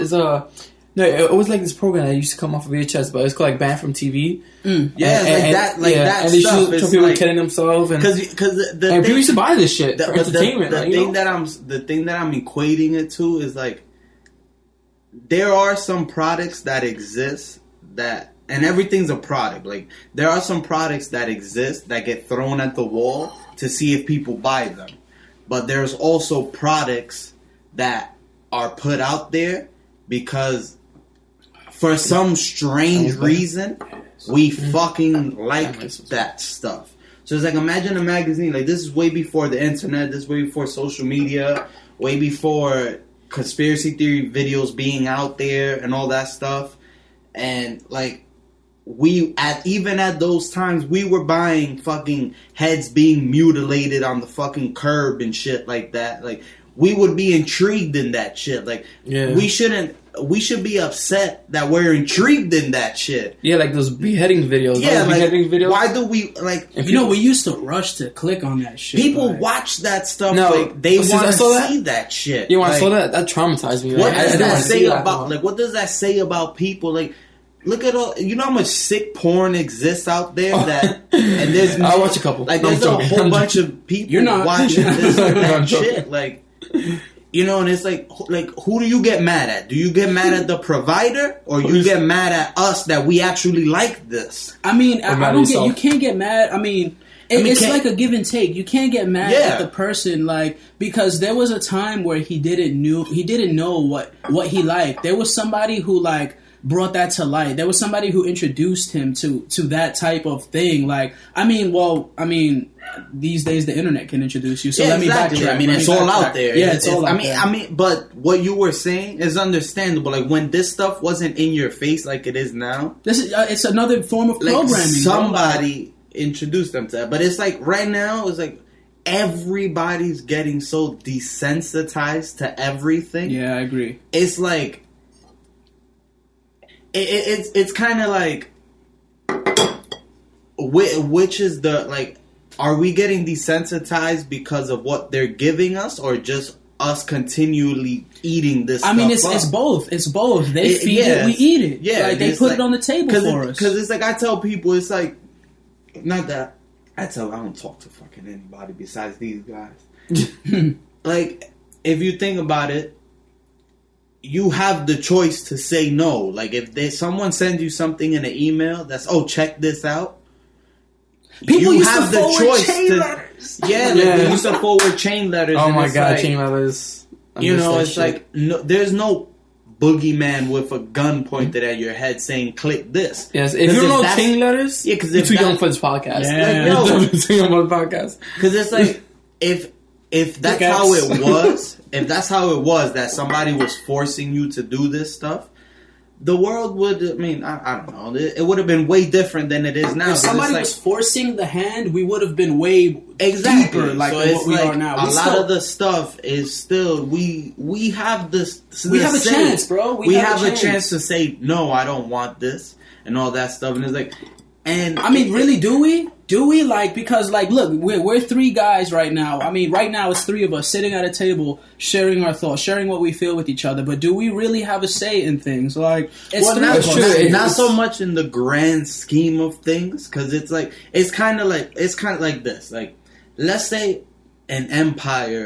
Speaker 3: It was like this program that used to come off of VHS, but it's called like Banned from TV.
Speaker 1: yeah,
Speaker 3: and,
Speaker 1: that
Speaker 3: and they
Speaker 1: stuff.
Speaker 3: show people killing themselves, and people used to buy this shit for entertainment.
Speaker 1: The thing that I'm equating it to is like, there are some products that exist that, and everything's a product. Like, there are some products that exist that get thrown at the wall to see if people buy them. But there's also products that are put out there because for some strange reason, we fucking like that stuff. So it's like, imagine a magazine. Like, this is way before the internet. This is way before social media. Way before conspiracy theory videos being out there and all that stuff. And, like, even at those times, we were buying fucking heads being mutilated on the fucking curb and shit like that. Like, we would be intrigued in that shit. Like, we should be upset that we're intrigued in that shit.
Speaker 3: Yeah, like those beheading videos.
Speaker 1: Yeah, like,
Speaker 3: beheading videos.
Speaker 1: Why do we, like...
Speaker 4: we used to rush to click on that shit.
Speaker 1: People
Speaker 4: like,
Speaker 1: watch that stuff,
Speaker 3: no,
Speaker 1: like, they want to see that shit.
Speaker 3: You want
Speaker 1: like,
Speaker 3: to saw that? That traumatized me.
Speaker 1: What
Speaker 3: Like,
Speaker 1: does that say about,
Speaker 3: that.
Speaker 1: like, what does that say about people? Like, look at all, you know how much sick porn exists out there that, and there's,
Speaker 3: I'll watch a couple.
Speaker 1: Like,
Speaker 3: No,
Speaker 1: there's
Speaker 3: I'm
Speaker 1: a
Speaker 3: joking.
Speaker 1: whole bunch of people
Speaker 4: You're not.
Speaker 1: watching this and
Speaker 3: I'm
Speaker 1: that
Speaker 3: joking.
Speaker 1: shit. Like, you know, and it's like, who do you get mad at? Do you get mad at the provider, or you get mad at us that we actually like this?
Speaker 4: I mean, I don't
Speaker 3: yourself.
Speaker 4: you can't get mad. I mean, it's like a give and take. You can't get mad at the person, like, because there was a time where he didn't know what he liked. There was somebody who, like, brought that to light. There was somebody who introduced him to that type of thing. Like, I mean, these days the internet can introduce you. So let me backtrack.
Speaker 1: I mean, it's all out there.
Speaker 4: Yeah, it's all out there.
Speaker 1: I mean, but what you were saying is understandable. Like, when this stuff wasn't in your face like it is now,
Speaker 4: This is it's another form of
Speaker 1: like,
Speaker 4: programming.
Speaker 1: somebody introduced them to that. But it's like, right now, it's like, everybody's getting so desensitized to everything.
Speaker 4: Yeah, I agree.
Speaker 1: It's like, it's kind of like, which is the, like, are we getting desensitized because of what they're giving us, or just us continually eating this
Speaker 4: I mean,
Speaker 1: stuff
Speaker 4: it's
Speaker 1: up?
Speaker 4: both. It's both. They feed it, we eat it.
Speaker 1: Yeah,
Speaker 4: like, they put it on the table for us.
Speaker 1: Because it's like, I tell people, it's like, not that, I don't talk to fucking anybody besides these guys. Like, if you think about it, you have the choice to say no. Like, if someone sends you something in an email that's, check this out,
Speaker 4: People
Speaker 1: you
Speaker 4: used
Speaker 1: have
Speaker 4: to
Speaker 1: the
Speaker 4: forward
Speaker 1: choice
Speaker 4: chain
Speaker 1: to,
Speaker 4: letters.
Speaker 1: Yeah, like, they used to forward chain letters.
Speaker 3: Oh
Speaker 1: and
Speaker 3: my
Speaker 1: it's
Speaker 3: god,
Speaker 1: like,
Speaker 3: chain letters.
Speaker 1: You know, it's like, no, there's no boogeyman with a gun pointed at your head saying, click this.
Speaker 3: Yes, if you don't know chain letters,
Speaker 1: yeah, because
Speaker 3: you're too young for this podcast.
Speaker 4: Yeah.
Speaker 3: You're too young for the podcast.
Speaker 1: Because it's like, if that's how it was, if that's how it was, that somebody was forcing you to do this stuff, the world would, I mean, I don't know, it would have been way different than it is now.
Speaker 4: If somebody was forcing the hand, we would have been way deeper, like,
Speaker 1: so
Speaker 4: what we are now.
Speaker 1: A lot of the stuff is still, we have this.
Speaker 4: We have a chance, bro.
Speaker 1: We have a chance to say, no, I don't want this, and all that stuff. And it's like, and
Speaker 4: I mean, really, do we? Do we? Like, because, like, look, we're three guys right now. I mean, right now it's three of us sitting at a table, sharing our thoughts, sharing what we feel with each other. But do we really have a say in things? Like, it's
Speaker 1: not so much in the grand scheme of things, because it's like, it's kind of like this. Like, let's say an empire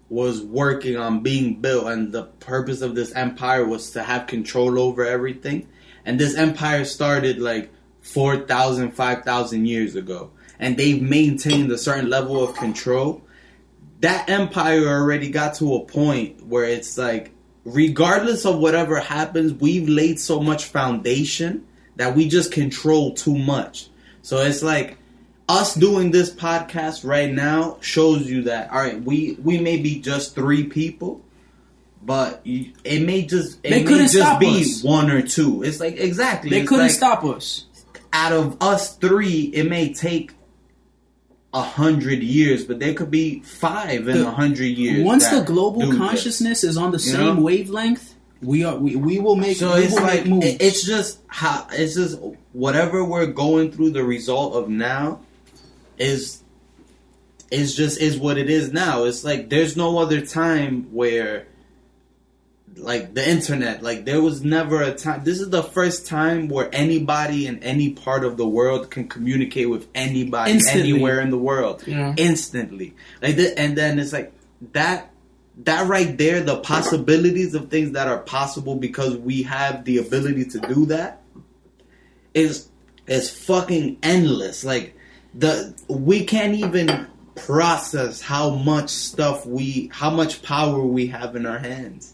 Speaker 1: was working on being built, and the purpose of this empire was to have control over everything. And this empire started like 4,000, 5,000 years ago, and they've maintained a certain level of control. That empire already got to a point where it's like, regardless of whatever happens, we've laid so much foundation that we just control too much. So it's like, us doing this podcast right now shows you that, all right, we may be just 3 people, but it may just be
Speaker 4: us.
Speaker 1: 1 or 2. It's like, exactly.
Speaker 4: They
Speaker 1: it's
Speaker 4: couldn't
Speaker 1: like,
Speaker 4: stop us.
Speaker 1: Out of us 3, it may take 100 years, but there could be 5 in 100 years.
Speaker 4: Once the global consciousness is on the same wavelength, we will make.
Speaker 1: So it's like moves. It's just whatever we're going through. The result of now is what it is now. It's like there's no other time where, like, the internet, like, there was never a time. This is the first time where anybody in any part of the world can communicate with anybody instantly, anywhere in the world, instantly. Like, and then it's like that right there, the possibilities of things that are possible because we have the ability to do that is fucking endless. Like, we can't even process how much power we have in our hands.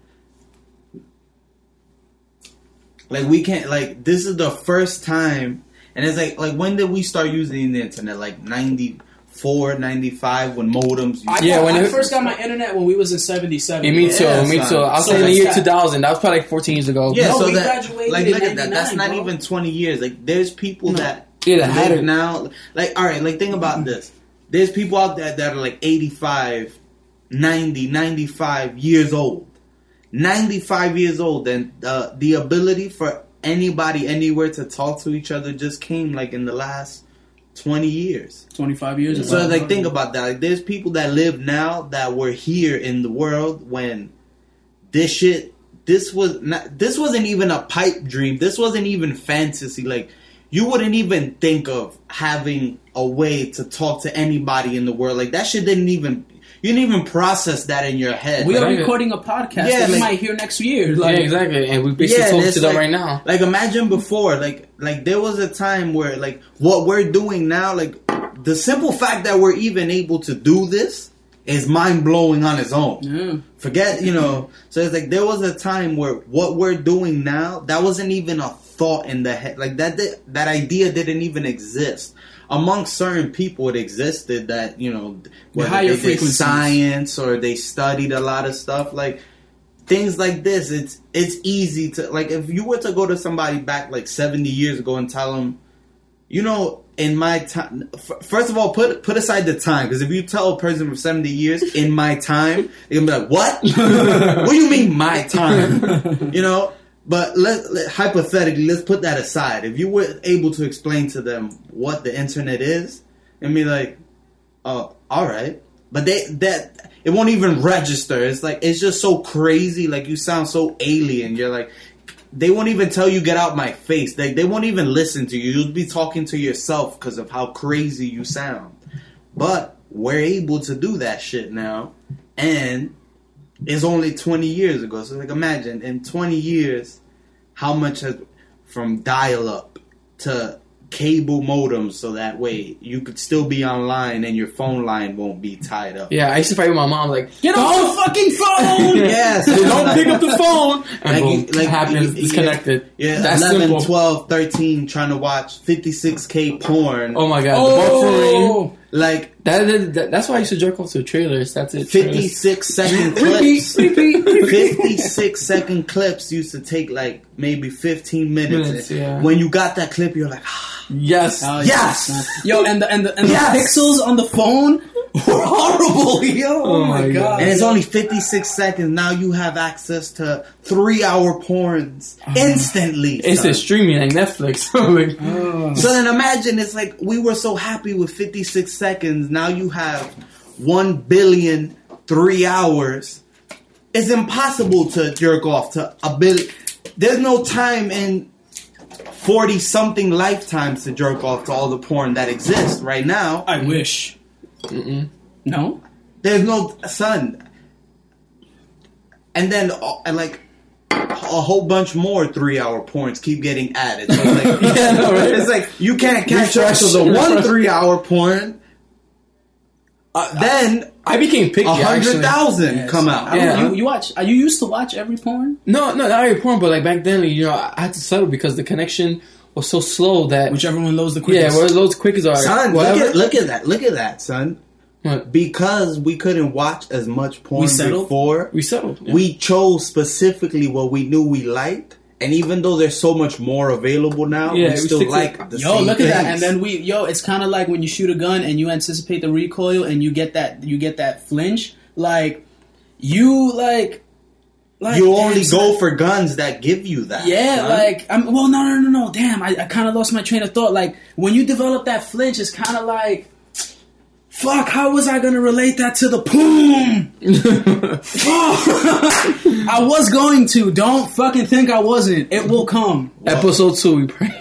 Speaker 1: Like, we can't, like, this is the first time, and it's like, when did we start using the internet? Like, 94, 95, when modems...
Speaker 4: I first got my internet when we was in 77.
Speaker 3: Yeah, me too. I was in the year 2000. That was probably like 14 years ago.
Speaker 1: Yeah,
Speaker 4: no,
Speaker 1: so
Speaker 4: we
Speaker 1: that,
Speaker 4: graduated
Speaker 1: like,
Speaker 4: in
Speaker 1: look at that. That's not
Speaker 4: 99,
Speaker 1: even 20 years. Like, there's people that
Speaker 3: had it
Speaker 1: now. Like, all right, like, think about this. There's people out there that are like 85, 90, 95 years old. 95 years old, and the ability for anybody anywhere to talk to each other just came like in the last 20 years.
Speaker 4: 25 years.
Speaker 1: So like, think about that. Like, there's people that live now that were here in the world when this wasn't even a pipe dream. This wasn't even fantasy. Like, you wouldn't even think of having a way to talk to anybody in the world. Like, that shit you didn't even process that in your head.
Speaker 4: We are recording a podcast that you might hear next year.
Speaker 3: Like, yeah, exactly. And we basically talk to them right now.
Speaker 1: Like, imagine before, like there was a time where, like, what we're doing now, like, the simple fact that we're even able to do this is mind-blowing on its own.
Speaker 4: Yeah.
Speaker 1: Forget, so it's like there was a time where what we're doing now, that wasn't even a thought in the head. Like, that idea didn't even exist. Amongst certain people, it existed that, whether
Speaker 4: higher
Speaker 1: they did science or they studied a lot of stuff, like, things like this, it's easy to, like, if you were to go to somebody back, like, 70 years ago and tell them, in my time, first of all, put aside the time, because if you tell a person from 70 years, in my time, they're going to be like, what? What do you mean, my time? But hypothetically, let's put that aside. If you were able to explain to them what the internet is, and be like, "Oh, all right," but it won't even register. It's like, it's just so crazy. Like, you sound so alien. You're like, they won't even tell you, "Get out my face." They won't even listen to you. You'll be talking to yourself because of how crazy you sound. But we're able to do that shit now, and it's only 20 years ago. So, like, imagine in 20 years, how much has, from dial-up to cable modems, so that way you could still be online and your phone line won't be tied up.
Speaker 3: Yeah, I used to fight with my mom, like,
Speaker 4: get off the fucking phone!
Speaker 1: Yes.
Speaker 3: Don't pick up the phone! And
Speaker 1: like,
Speaker 3: boom, happens, disconnected.
Speaker 1: Yeah,
Speaker 3: that's
Speaker 1: 11,
Speaker 3: simple.
Speaker 1: 12, 13, trying to watch 56K porn.
Speaker 3: Oh my god, the buffering.
Speaker 1: Like,
Speaker 3: that's why I used to jerk off to trailers. That's it.
Speaker 1: 56-second clips.
Speaker 4: Repeat.
Speaker 1: 56-second clips used to take like maybe 15 minutes.
Speaker 3: Yeah.
Speaker 1: When you got that clip, you're like,
Speaker 3: yes,
Speaker 1: yes.
Speaker 4: Yo, and the pixels on the phone were horrible. Yo, oh my god.
Speaker 1: And it's only 56 seconds. Now you have access to 3-hour porns instantly.
Speaker 3: It's a streaming like Netflix.
Speaker 1: So then imagine, it's like we were so happy with 56 seconds. Now you have 1 billion 3 hours. It's impossible to jerk off to a billion. There's no time in 40-something lifetimes to jerk off to all the porn that exists right now.
Speaker 4: I wish.
Speaker 3: Mm-mm.
Speaker 4: No?
Speaker 1: There's no son. And then like a whole bunch more 3-hour porns keep getting added. So it's like,
Speaker 3: Yeah, no, right?
Speaker 1: it's like you can't catch up to the one 3-hour porn. Then
Speaker 3: I became picky.
Speaker 1: 100,000 come out.
Speaker 3: Yeah.
Speaker 4: You watch? You used to watch every porn?
Speaker 3: No, not every porn, but like back then, you know, I had to settle because the connection was so slow that
Speaker 4: Whichever one loads the quickest.
Speaker 3: where those quickest are.
Speaker 1: Son,
Speaker 3: whatever.
Speaker 1: look at that, son.
Speaker 3: What?
Speaker 1: Because we couldn't watch as much porn before,
Speaker 3: We settled. Yeah.
Speaker 1: we chose specifically what we knew we liked. And even though there's so much more available now,
Speaker 3: Yeah,
Speaker 1: we
Speaker 3: we
Speaker 1: still
Speaker 3: stick to-
Speaker 1: like the
Speaker 4: Yo,
Speaker 1: same
Speaker 4: look at that!
Speaker 1: things.
Speaker 4: And then it's kind of like when you shoot a gun and you anticipate the recoil and you get that flinch. Like you like
Speaker 1: you only
Speaker 4: damn,
Speaker 1: go
Speaker 4: son.
Speaker 1: for guns that give you that.
Speaker 4: Yeah,
Speaker 1: son.
Speaker 4: like no. Damn, I kind of lost my train of thought. Like when you develop that flinch, it's kind of like. Fuck, how was I gonna relate that to the poom? I was going to. Don't fucking think I wasn't. It will come.
Speaker 3: Episode 2, we pray.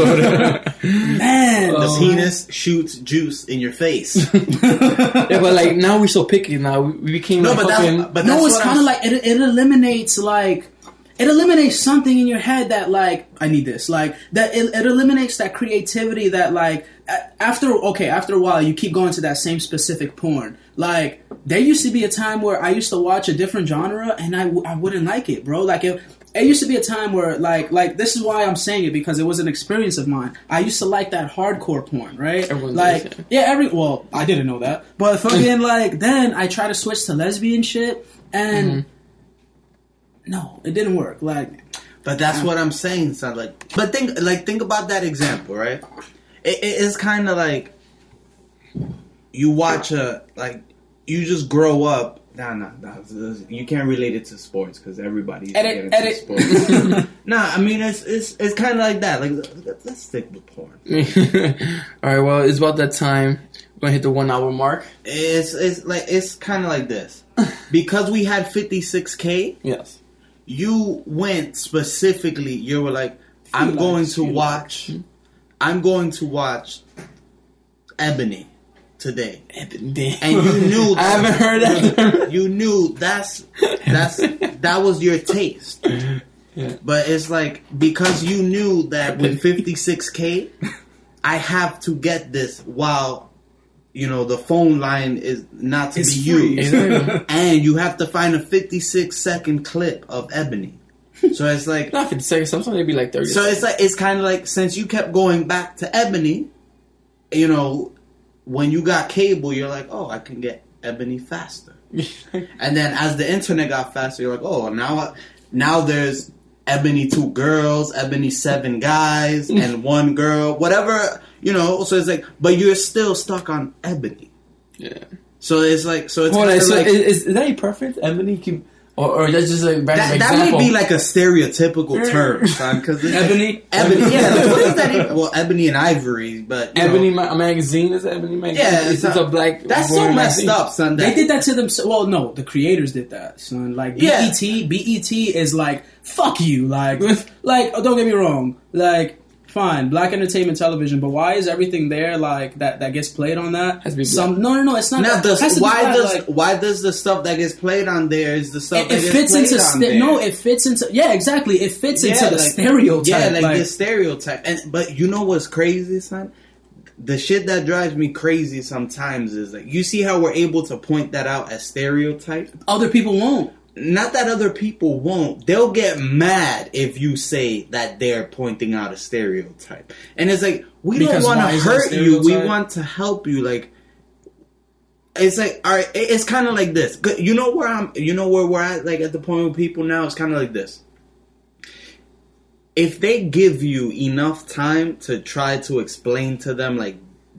Speaker 4: Man.
Speaker 1: the penis shoots juice in your face.
Speaker 3: Yeah, but like now we're so picky. Now we became
Speaker 1: No,
Speaker 3: like
Speaker 1: but
Speaker 3: fucking.
Speaker 1: that's
Speaker 4: No, it's
Speaker 1: what
Speaker 4: kind of
Speaker 1: I'm-
Speaker 4: like it eliminates it eliminates something in your head that like I need this like that it eliminates that creativity that like after a while you keep going to that same specific porn. Like there used to be a time where I used to watch a different genre and I wouldn't like it, bro. Like it used to be a time where like this is why I'm saying it, because it was an experience of mine. I used to like that hardcore porn, right?
Speaker 3: Everyone
Speaker 4: like
Speaker 3: does,
Speaker 4: well, I didn't know that, but fucking like then I tried to switch to lesbian shit and. No, it didn't work. Like,
Speaker 1: But that's what I'm saying, son. Like, but think about that example, right? It's kind of like you watch you just grow up. Nah, you can't relate it to sports because everybody's
Speaker 4: Edit.
Speaker 1: into sports. Nah, I mean it's kind of like that. Like, let's stick with porn.
Speaker 3: All right, well, it's about that time. We're gonna hit the 1 hour mark.
Speaker 1: It's kind of like this because we had 56K.
Speaker 3: Yes.
Speaker 1: You went specifically. You were like, I'm going to watch Ebony today,
Speaker 3: Damn.
Speaker 1: and you knew.
Speaker 3: I haven't heard that.
Speaker 1: You knew that was your taste.
Speaker 3: Yeah.
Speaker 1: But it's like because you knew that with 56K, I have to get this while. You know, the phone line is not to
Speaker 4: It's
Speaker 1: be
Speaker 4: free.
Speaker 1: used.
Speaker 3: Exactly.
Speaker 1: And you have to find a 56-second clip of Ebony. So it's like...
Speaker 3: Not 50 seconds. Sometimes it'd be like 30
Speaker 1: So
Speaker 3: seconds.
Speaker 1: it's kind of like, since you kept going back to Ebony, you know, when you got cable, you're like, oh, I can get Ebony faster. And then as the internet got faster, you're like, oh, now there's Ebony 2 girls, Ebony 7 guys, and 1 girl, whatever... You know, so it's like, but you're still stuck on Ebony.
Speaker 3: Yeah.
Speaker 1: So it's like, so it's
Speaker 3: Hold on,
Speaker 1: kinda
Speaker 3: so
Speaker 1: like,
Speaker 3: is that a preference? Ebony can, or that's just like random
Speaker 1: that
Speaker 3: example.
Speaker 1: may be like a stereotypical term, son, because
Speaker 4: Ebony?
Speaker 1: Ebony, yeah, like, what is that even? Well, Ebony and Ivory, but you
Speaker 3: Ebony
Speaker 1: know,
Speaker 3: magazine is Ebony magazine.
Speaker 1: Yeah,
Speaker 3: it's a black.
Speaker 1: that's so
Speaker 3: woman
Speaker 1: messed
Speaker 3: magazine.
Speaker 1: up, son.
Speaker 4: they did that to them. Well, no, the creators did that, son. Like
Speaker 1: Yeah.
Speaker 4: BET is like fuck you. Like don't get me wrong. Like. Fine, black entertainment television, but why is everything there like that gets played on that?
Speaker 3: Has to be black.
Speaker 4: No, it's not.
Speaker 1: Now,
Speaker 4: It has to be black,
Speaker 1: why does the stuff that gets played on there is the stuff that
Speaker 4: it
Speaker 1: gets
Speaker 4: fits
Speaker 1: played
Speaker 4: into
Speaker 1: on there?
Speaker 4: no, it fits into exactly. It fits into the
Speaker 1: like-
Speaker 4: stereotype.
Speaker 1: Yeah, like the stereotype. But you know what's crazy, son? The shit that drives me crazy sometimes is like, you see how we're able to point that out as stereotype?
Speaker 4: Other people won't.
Speaker 1: Not that other people won't. They'll get mad if you say that they're pointing out a stereotype. And it's like, we
Speaker 4: Because
Speaker 1: don't want
Speaker 4: why
Speaker 1: to
Speaker 4: is that a
Speaker 1: hurt you. We
Speaker 4: stereotype?
Speaker 1: want to help you. Like, it's like, all right, it's kind of like this. You know where we're at, like, at the point with people now? It's kind of like this. If they give you enough time to try to explain to them, like,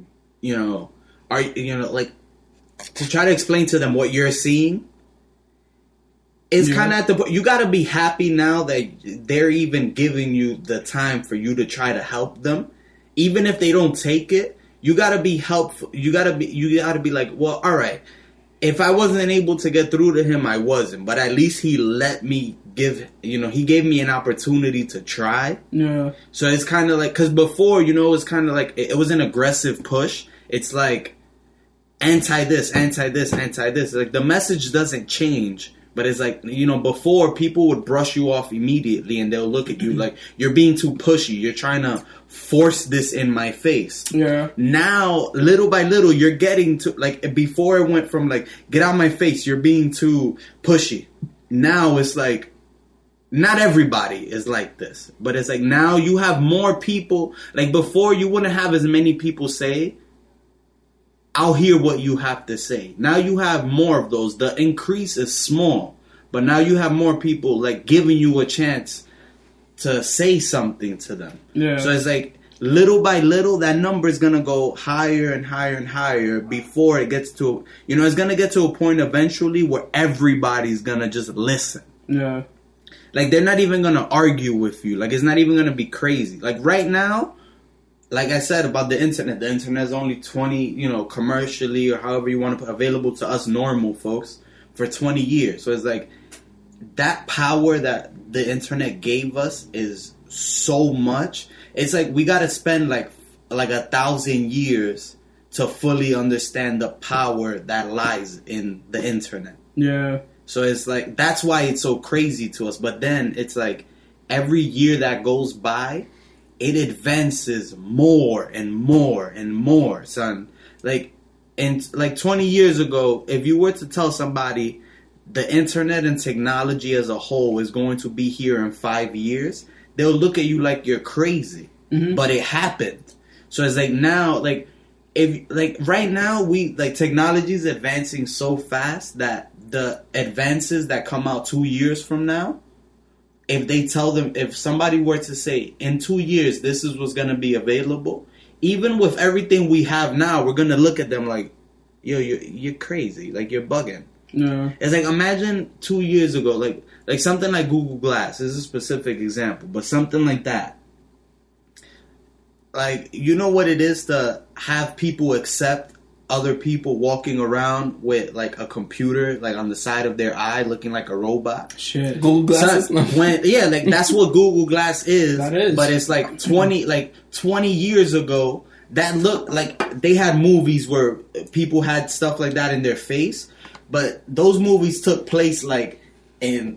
Speaker 1: like, to try to explain to them what you're seeing, it's kind of at the point, you got to be happy now that they're even giving you the time for you to try to help them. Even if they don't take it, you got to be helpful. You got to be like, well, all right. If I wasn't able to get through to him, I wasn't. But at least he let me he gave me an opportunity to try.
Speaker 4: Yeah.
Speaker 1: So it's kind of like, because before, it's kind of like, it was an aggressive push. It's like, anti this, anti this, anti this. Like the message doesn't change, but it's like, you know, before people would brush you off immediately and they'll look at you like you're being too pushy. You're trying to force this in my face.
Speaker 4: Yeah.
Speaker 1: Now, little by little, you're getting to, like, before it went from like, get out my face, you're being too pushy. Now it's like, not everybody is like this, but it's like now you have more people. Like before, you wouldn't have as many people say, I'll hear what you have to say. Now you have more of those. The increase is small, but now you have more people like giving you a chance to say something to them.
Speaker 4: Yeah.
Speaker 1: So it's like little by little, that number is going to go higher and higher and higher before it gets to, you know, it's going to get to a point eventually where everybody's going to just listen.
Speaker 4: Yeah.
Speaker 1: Like, they're not even going to argue with you. Like, it's not even going to be crazy. Like, right now, like I said about the internet is only 20, you know, commercially or however you want to put available to us normal folks for 20 years. So it's like that power that the internet gave us is so much. It's like we got to spend like 1,000 years to fully understand the power that lies in the internet.
Speaker 4: Yeah.
Speaker 1: So it's like, that's why it's so crazy to us. But then it's like every year that goes by, it advances more and more and more, son. Like, and like 20 years ago, if you were to tell somebody the internet and technology as a whole is going to be here in 5 years, they'll look at you like you're crazy. Mm-hmm. But it happened. So it's like now, like, if like right now we like technology is advancing so fast that the advances that come out 2 years from now, if they tell them, if somebody were to say in 2 years this is what's going to be available, even with everything we have now, we're going to look at them like, yo, you're crazy, like you're bugging.
Speaker 4: Yeah.
Speaker 1: It's like, imagine 2 years ago, like something like Google Glass. This is a specific example, but something like that. Like, you know what it is to have people accept other people walking around with like a computer like on the side of their eye looking like a robot?
Speaker 4: Shit.
Speaker 3: Google Glass.
Speaker 1: So, like that's what Google Glass is.
Speaker 4: That is.
Speaker 1: But it's like 20 years ago, that looked like they had movies where people had stuff like that in their face, but those movies took place like in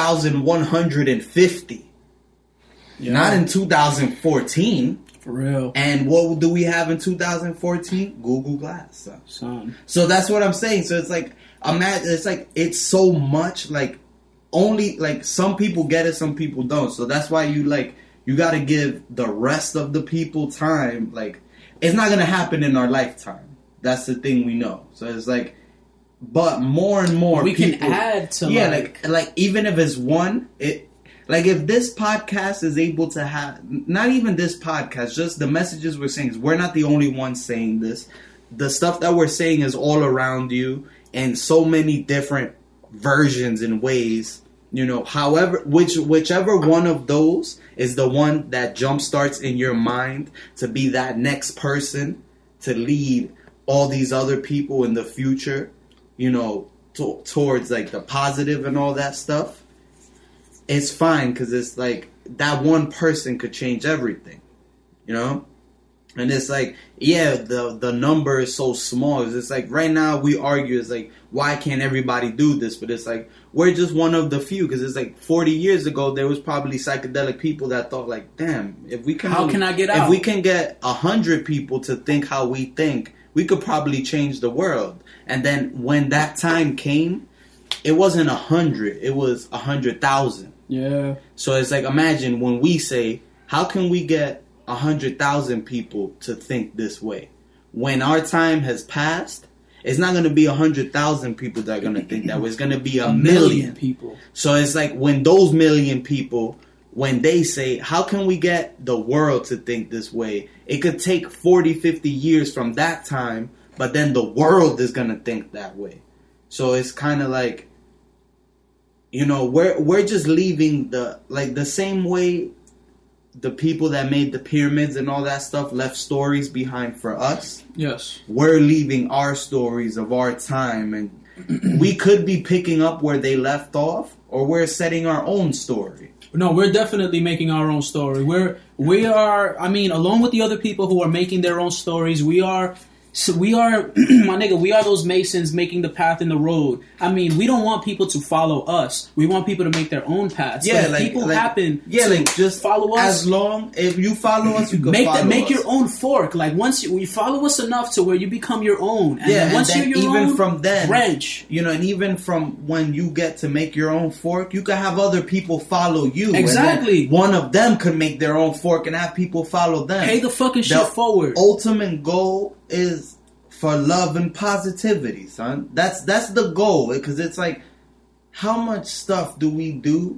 Speaker 1: 2150. Yeah. Not in 2014.
Speaker 4: For real.
Speaker 1: And what do we have in 2014? Google Glass.
Speaker 4: Son.
Speaker 1: So that's what I'm saying. So it's like, it's so much, like, only, like, some people get it, some people don't. So that's why you got to give the rest of the people time. Like, it's not going to happen in our lifetime. That's the thing we know. So it's like, but more and more
Speaker 4: we
Speaker 1: people,
Speaker 4: can add to,
Speaker 1: yeah, like even if it's one, like, if this podcast is able to have, not even this podcast, just the messages we're saying, we're not the only ones saying this. The stuff that we're saying is all around you in so many different versions and ways, you know, however, whichever one of those is the one that jumpstarts in your mind to be that next person to lead all these other people in the future, you know, towards like the positive and all that stuff. It's fine, because it's like that one person could change everything, you know? And it's like, yeah, the number is so small. It's like right now we argue, it's like, why can't everybody do this? But it's like, we're just one of the few, because it's like 40 years ago, there was probably psychedelic people that thought like, damn, if we can...
Speaker 4: How can I get out?
Speaker 1: If we can get 100 people to think how we think, we could probably change the world. And then when that time came, it wasn't 100, it was 100,000.
Speaker 4: Yeah.
Speaker 1: So it's like, imagine when we say, how can we get 100,000 people to think this way? When our time has passed, it's not going to be 100,000 people that are going to think that way. It's going to be a million
Speaker 4: people.
Speaker 1: So it's like when those million people, when they say, how can we get the world to think this way? It could take 40, 50 years from that time, but then the world is going to think that way. So it's kind of like, you know, we're just leaving the same way the people that made the pyramids and all that stuff left stories behind for us.
Speaker 4: Yes.
Speaker 1: We're leaving our stories of our time, and we could be picking up where they left off, or we're setting our own story.
Speaker 4: No, we're definitely making our own story. We are, I mean, along with the other people who are making their own stories, we are So we are, my nigga, we are those masons making the path in the road. I mean, we don't want people to follow us. We want people to make their own paths.
Speaker 1: Yeah,
Speaker 4: but if
Speaker 1: like
Speaker 4: people
Speaker 1: like,
Speaker 4: happen
Speaker 1: yeah,
Speaker 4: to
Speaker 1: like just
Speaker 4: follow us.
Speaker 1: As long if you follow us, you can
Speaker 4: Make
Speaker 1: follow
Speaker 4: make
Speaker 1: us.
Speaker 4: your own fork. Like once you follow us enough to where you become your own. And then once
Speaker 1: and
Speaker 4: you're your
Speaker 1: even
Speaker 4: own
Speaker 1: from then,
Speaker 4: branch.
Speaker 1: you know, and even from when you get to make your own fork, you can have other people follow you.
Speaker 4: Exactly.
Speaker 1: And then one of them could make their own fork and have people follow them.
Speaker 4: Pay the fucking shit
Speaker 1: The
Speaker 4: forward.
Speaker 1: ultimate goal is for love and positivity, son. That's the goal, because it's like, how much stuff do we do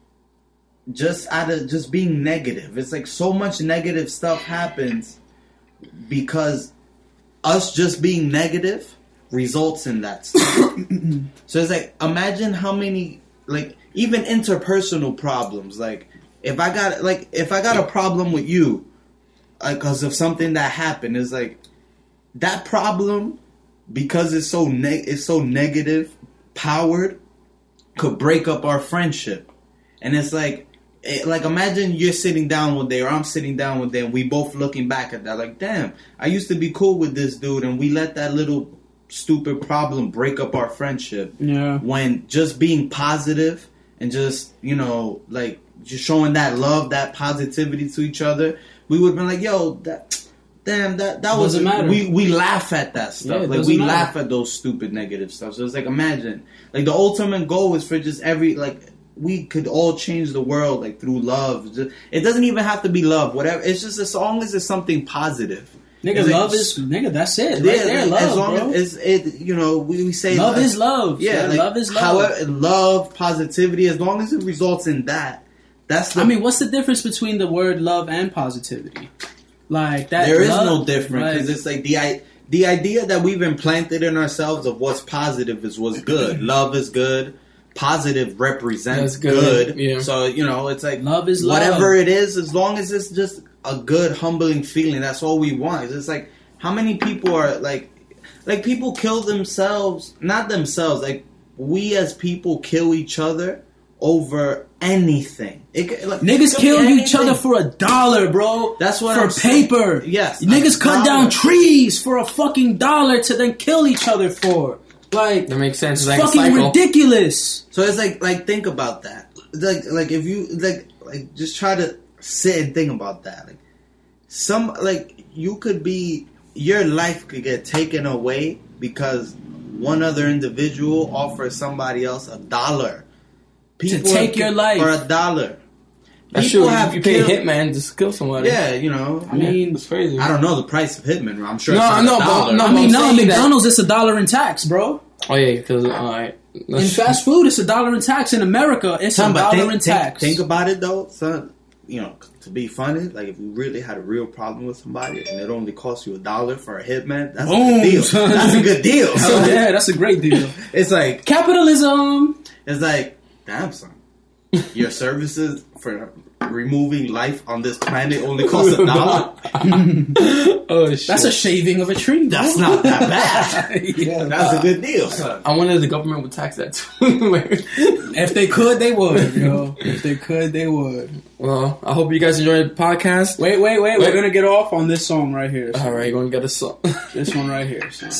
Speaker 1: just out of just being negative? It's like so much negative stuff happens because us just being negative results in that stuff. So it's like, imagine how many, like, even interpersonal problems. Like, if I got a problem with you, because of something that happened, it's like, that problem, because it's so negative powered, could break up our friendship. And it's like imagine you're sitting down one day, or I'm sitting down one day, and we both looking back at that like, damn, I used to be cool with this dude, and we let that little stupid problem break up our friendship.
Speaker 4: Yeah.
Speaker 1: When just being positive and just, you know, like, just showing that love, that positivity to each other, we would have been like, yo, that was,
Speaker 4: Doesn't matter.
Speaker 1: We laugh at that stuff.
Speaker 4: Yeah,
Speaker 1: like, we
Speaker 4: matter.
Speaker 1: laugh at those stupid negative stuff. So it's like, imagine, like, the ultimate goal is for just we could all change the world, like, through love. It doesn't even have to be love, whatever. It's just, as long as it's something positive.
Speaker 4: Nigga,
Speaker 1: It's like,
Speaker 4: love is, nigga, that's it. Right there, love,
Speaker 1: as long
Speaker 4: bro.
Speaker 1: as it, you know, we say
Speaker 4: Love is love.
Speaker 1: Yeah,
Speaker 4: son.
Speaker 1: like,
Speaker 4: Love is love.
Speaker 1: However, love, positivity, as long as it results in that, that's the.
Speaker 4: I mean, what's the difference between the word love and positivity? Like that.
Speaker 1: There is
Speaker 4: love,
Speaker 1: no difference, because
Speaker 4: like,
Speaker 1: it's like the idea that we've implanted in ourselves of what's positive is what's good. Love is good. Positive represents
Speaker 3: That's good,
Speaker 1: good.
Speaker 3: yeah.
Speaker 1: So, you know, it's like,
Speaker 4: love is love.
Speaker 1: whatever it is, as long as it's just a good, humbling feeling, that's all we want. It's like, how many people are like people kill themselves, not themselves, like, we as people kill each other over anything.
Speaker 4: Niggas kill each other for $1, bro.
Speaker 1: That's what
Speaker 4: for
Speaker 1: I'm saying.
Speaker 4: paper.
Speaker 1: Yes,
Speaker 4: Niggas cut
Speaker 1: $1.
Speaker 4: down trees for a fucking $1 to then kill each other for. Like,
Speaker 3: That makes sense. It's
Speaker 4: it's
Speaker 3: like a
Speaker 4: fucking
Speaker 3: cycle.
Speaker 4: ridiculous.
Speaker 1: So it's like think about that. Like if you like just try to sit and think about that. Like you could be, your life could get taken away because one other individual offers somebody else $1. People
Speaker 4: take your life
Speaker 1: for $1.
Speaker 3: That's
Speaker 1: People
Speaker 3: true.
Speaker 1: have
Speaker 3: You pay a
Speaker 1: killed-
Speaker 3: hitman to kill somebody.
Speaker 1: Yeah, you know.
Speaker 4: I mean,
Speaker 3: it's crazy.
Speaker 1: I don't know the price of Hitman. I'm sure.
Speaker 3: No,
Speaker 1: it's not
Speaker 3: I know,
Speaker 1: $1.
Speaker 3: but- no,
Speaker 4: I mean,
Speaker 3: I'm
Speaker 4: no,
Speaker 3: saying that-
Speaker 4: McDonald's, it's $1 in tax, bro.
Speaker 3: Oh yeah, because alright.
Speaker 4: In fast food, it's $1 in tax. In America, it's
Speaker 1: Son, but
Speaker 4: $1 in tax.
Speaker 1: Think about it though, son. You know, to be funny, like, if you really had a real problem with somebody and it only costs you $1 for a hitman, that's
Speaker 4: Boom,
Speaker 1: a good deal.
Speaker 4: son.
Speaker 1: That's a good deal.
Speaker 4: So, yeah, that's a great deal.
Speaker 1: It's like,
Speaker 4: Capitalism.
Speaker 1: damn, son. Your services for removing life on this planet only cost $1.
Speaker 3: Oh shit.
Speaker 4: That's a shaving of a tree. Bro.
Speaker 1: That's not that bad.
Speaker 4: Yeah,
Speaker 1: That's a good deal, son.
Speaker 3: I wonder if the government would tax that too.
Speaker 4: If they could, they would, yo. If they could, they would.
Speaker 3: Well, I hope you guys enjoyed the podcast.
Speaker 4: Wait. We're gonna get off on this song right here. So
Speaker 3: Alright, going to get a song.
Speaker 4: this one right here. So.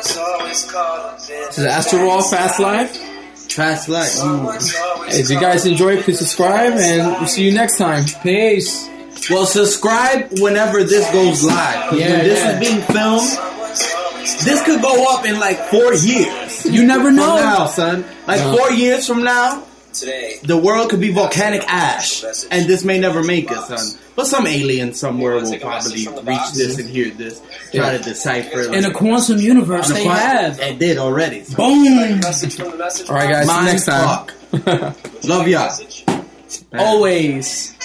Speaker 3: This is Astro Fast Life.
Speaker 1: Fast life.
Speaker 3: If you guys enjoy, please subscribe, and we'll see you next time.
Speaker 4: Peace.
Speaker 1: Well, subscribe whenever this goes live. 'Cause
Speaker 4: Yeah,
Speaker 1: when this
Speaker 4: yeah.
Speaker 1: is being filmed, this could go up in like 4 years.
Speaker 4: You never
Speaker 1: From
Speaker 4: know.
Speaker 1: now, son. Like 4 years from now,
Speaker 2: Today,
Speaker 1: the world could be volcanic ash, and this may never make it, son. But some alien somewhere will probably reach this and hear this, try to decipher.
Speaker 4: In a quantum universe, they have.
Speaker 1: It did already. So.
Speaker 4: Boom.
Speaker 2: message from the message.
Speaker 3: Alright, guys, see you
Speaker 1: Mind
Speaker 3: next time.
Speaker 1: fuck. Love y'all.
Speaker 4: Always.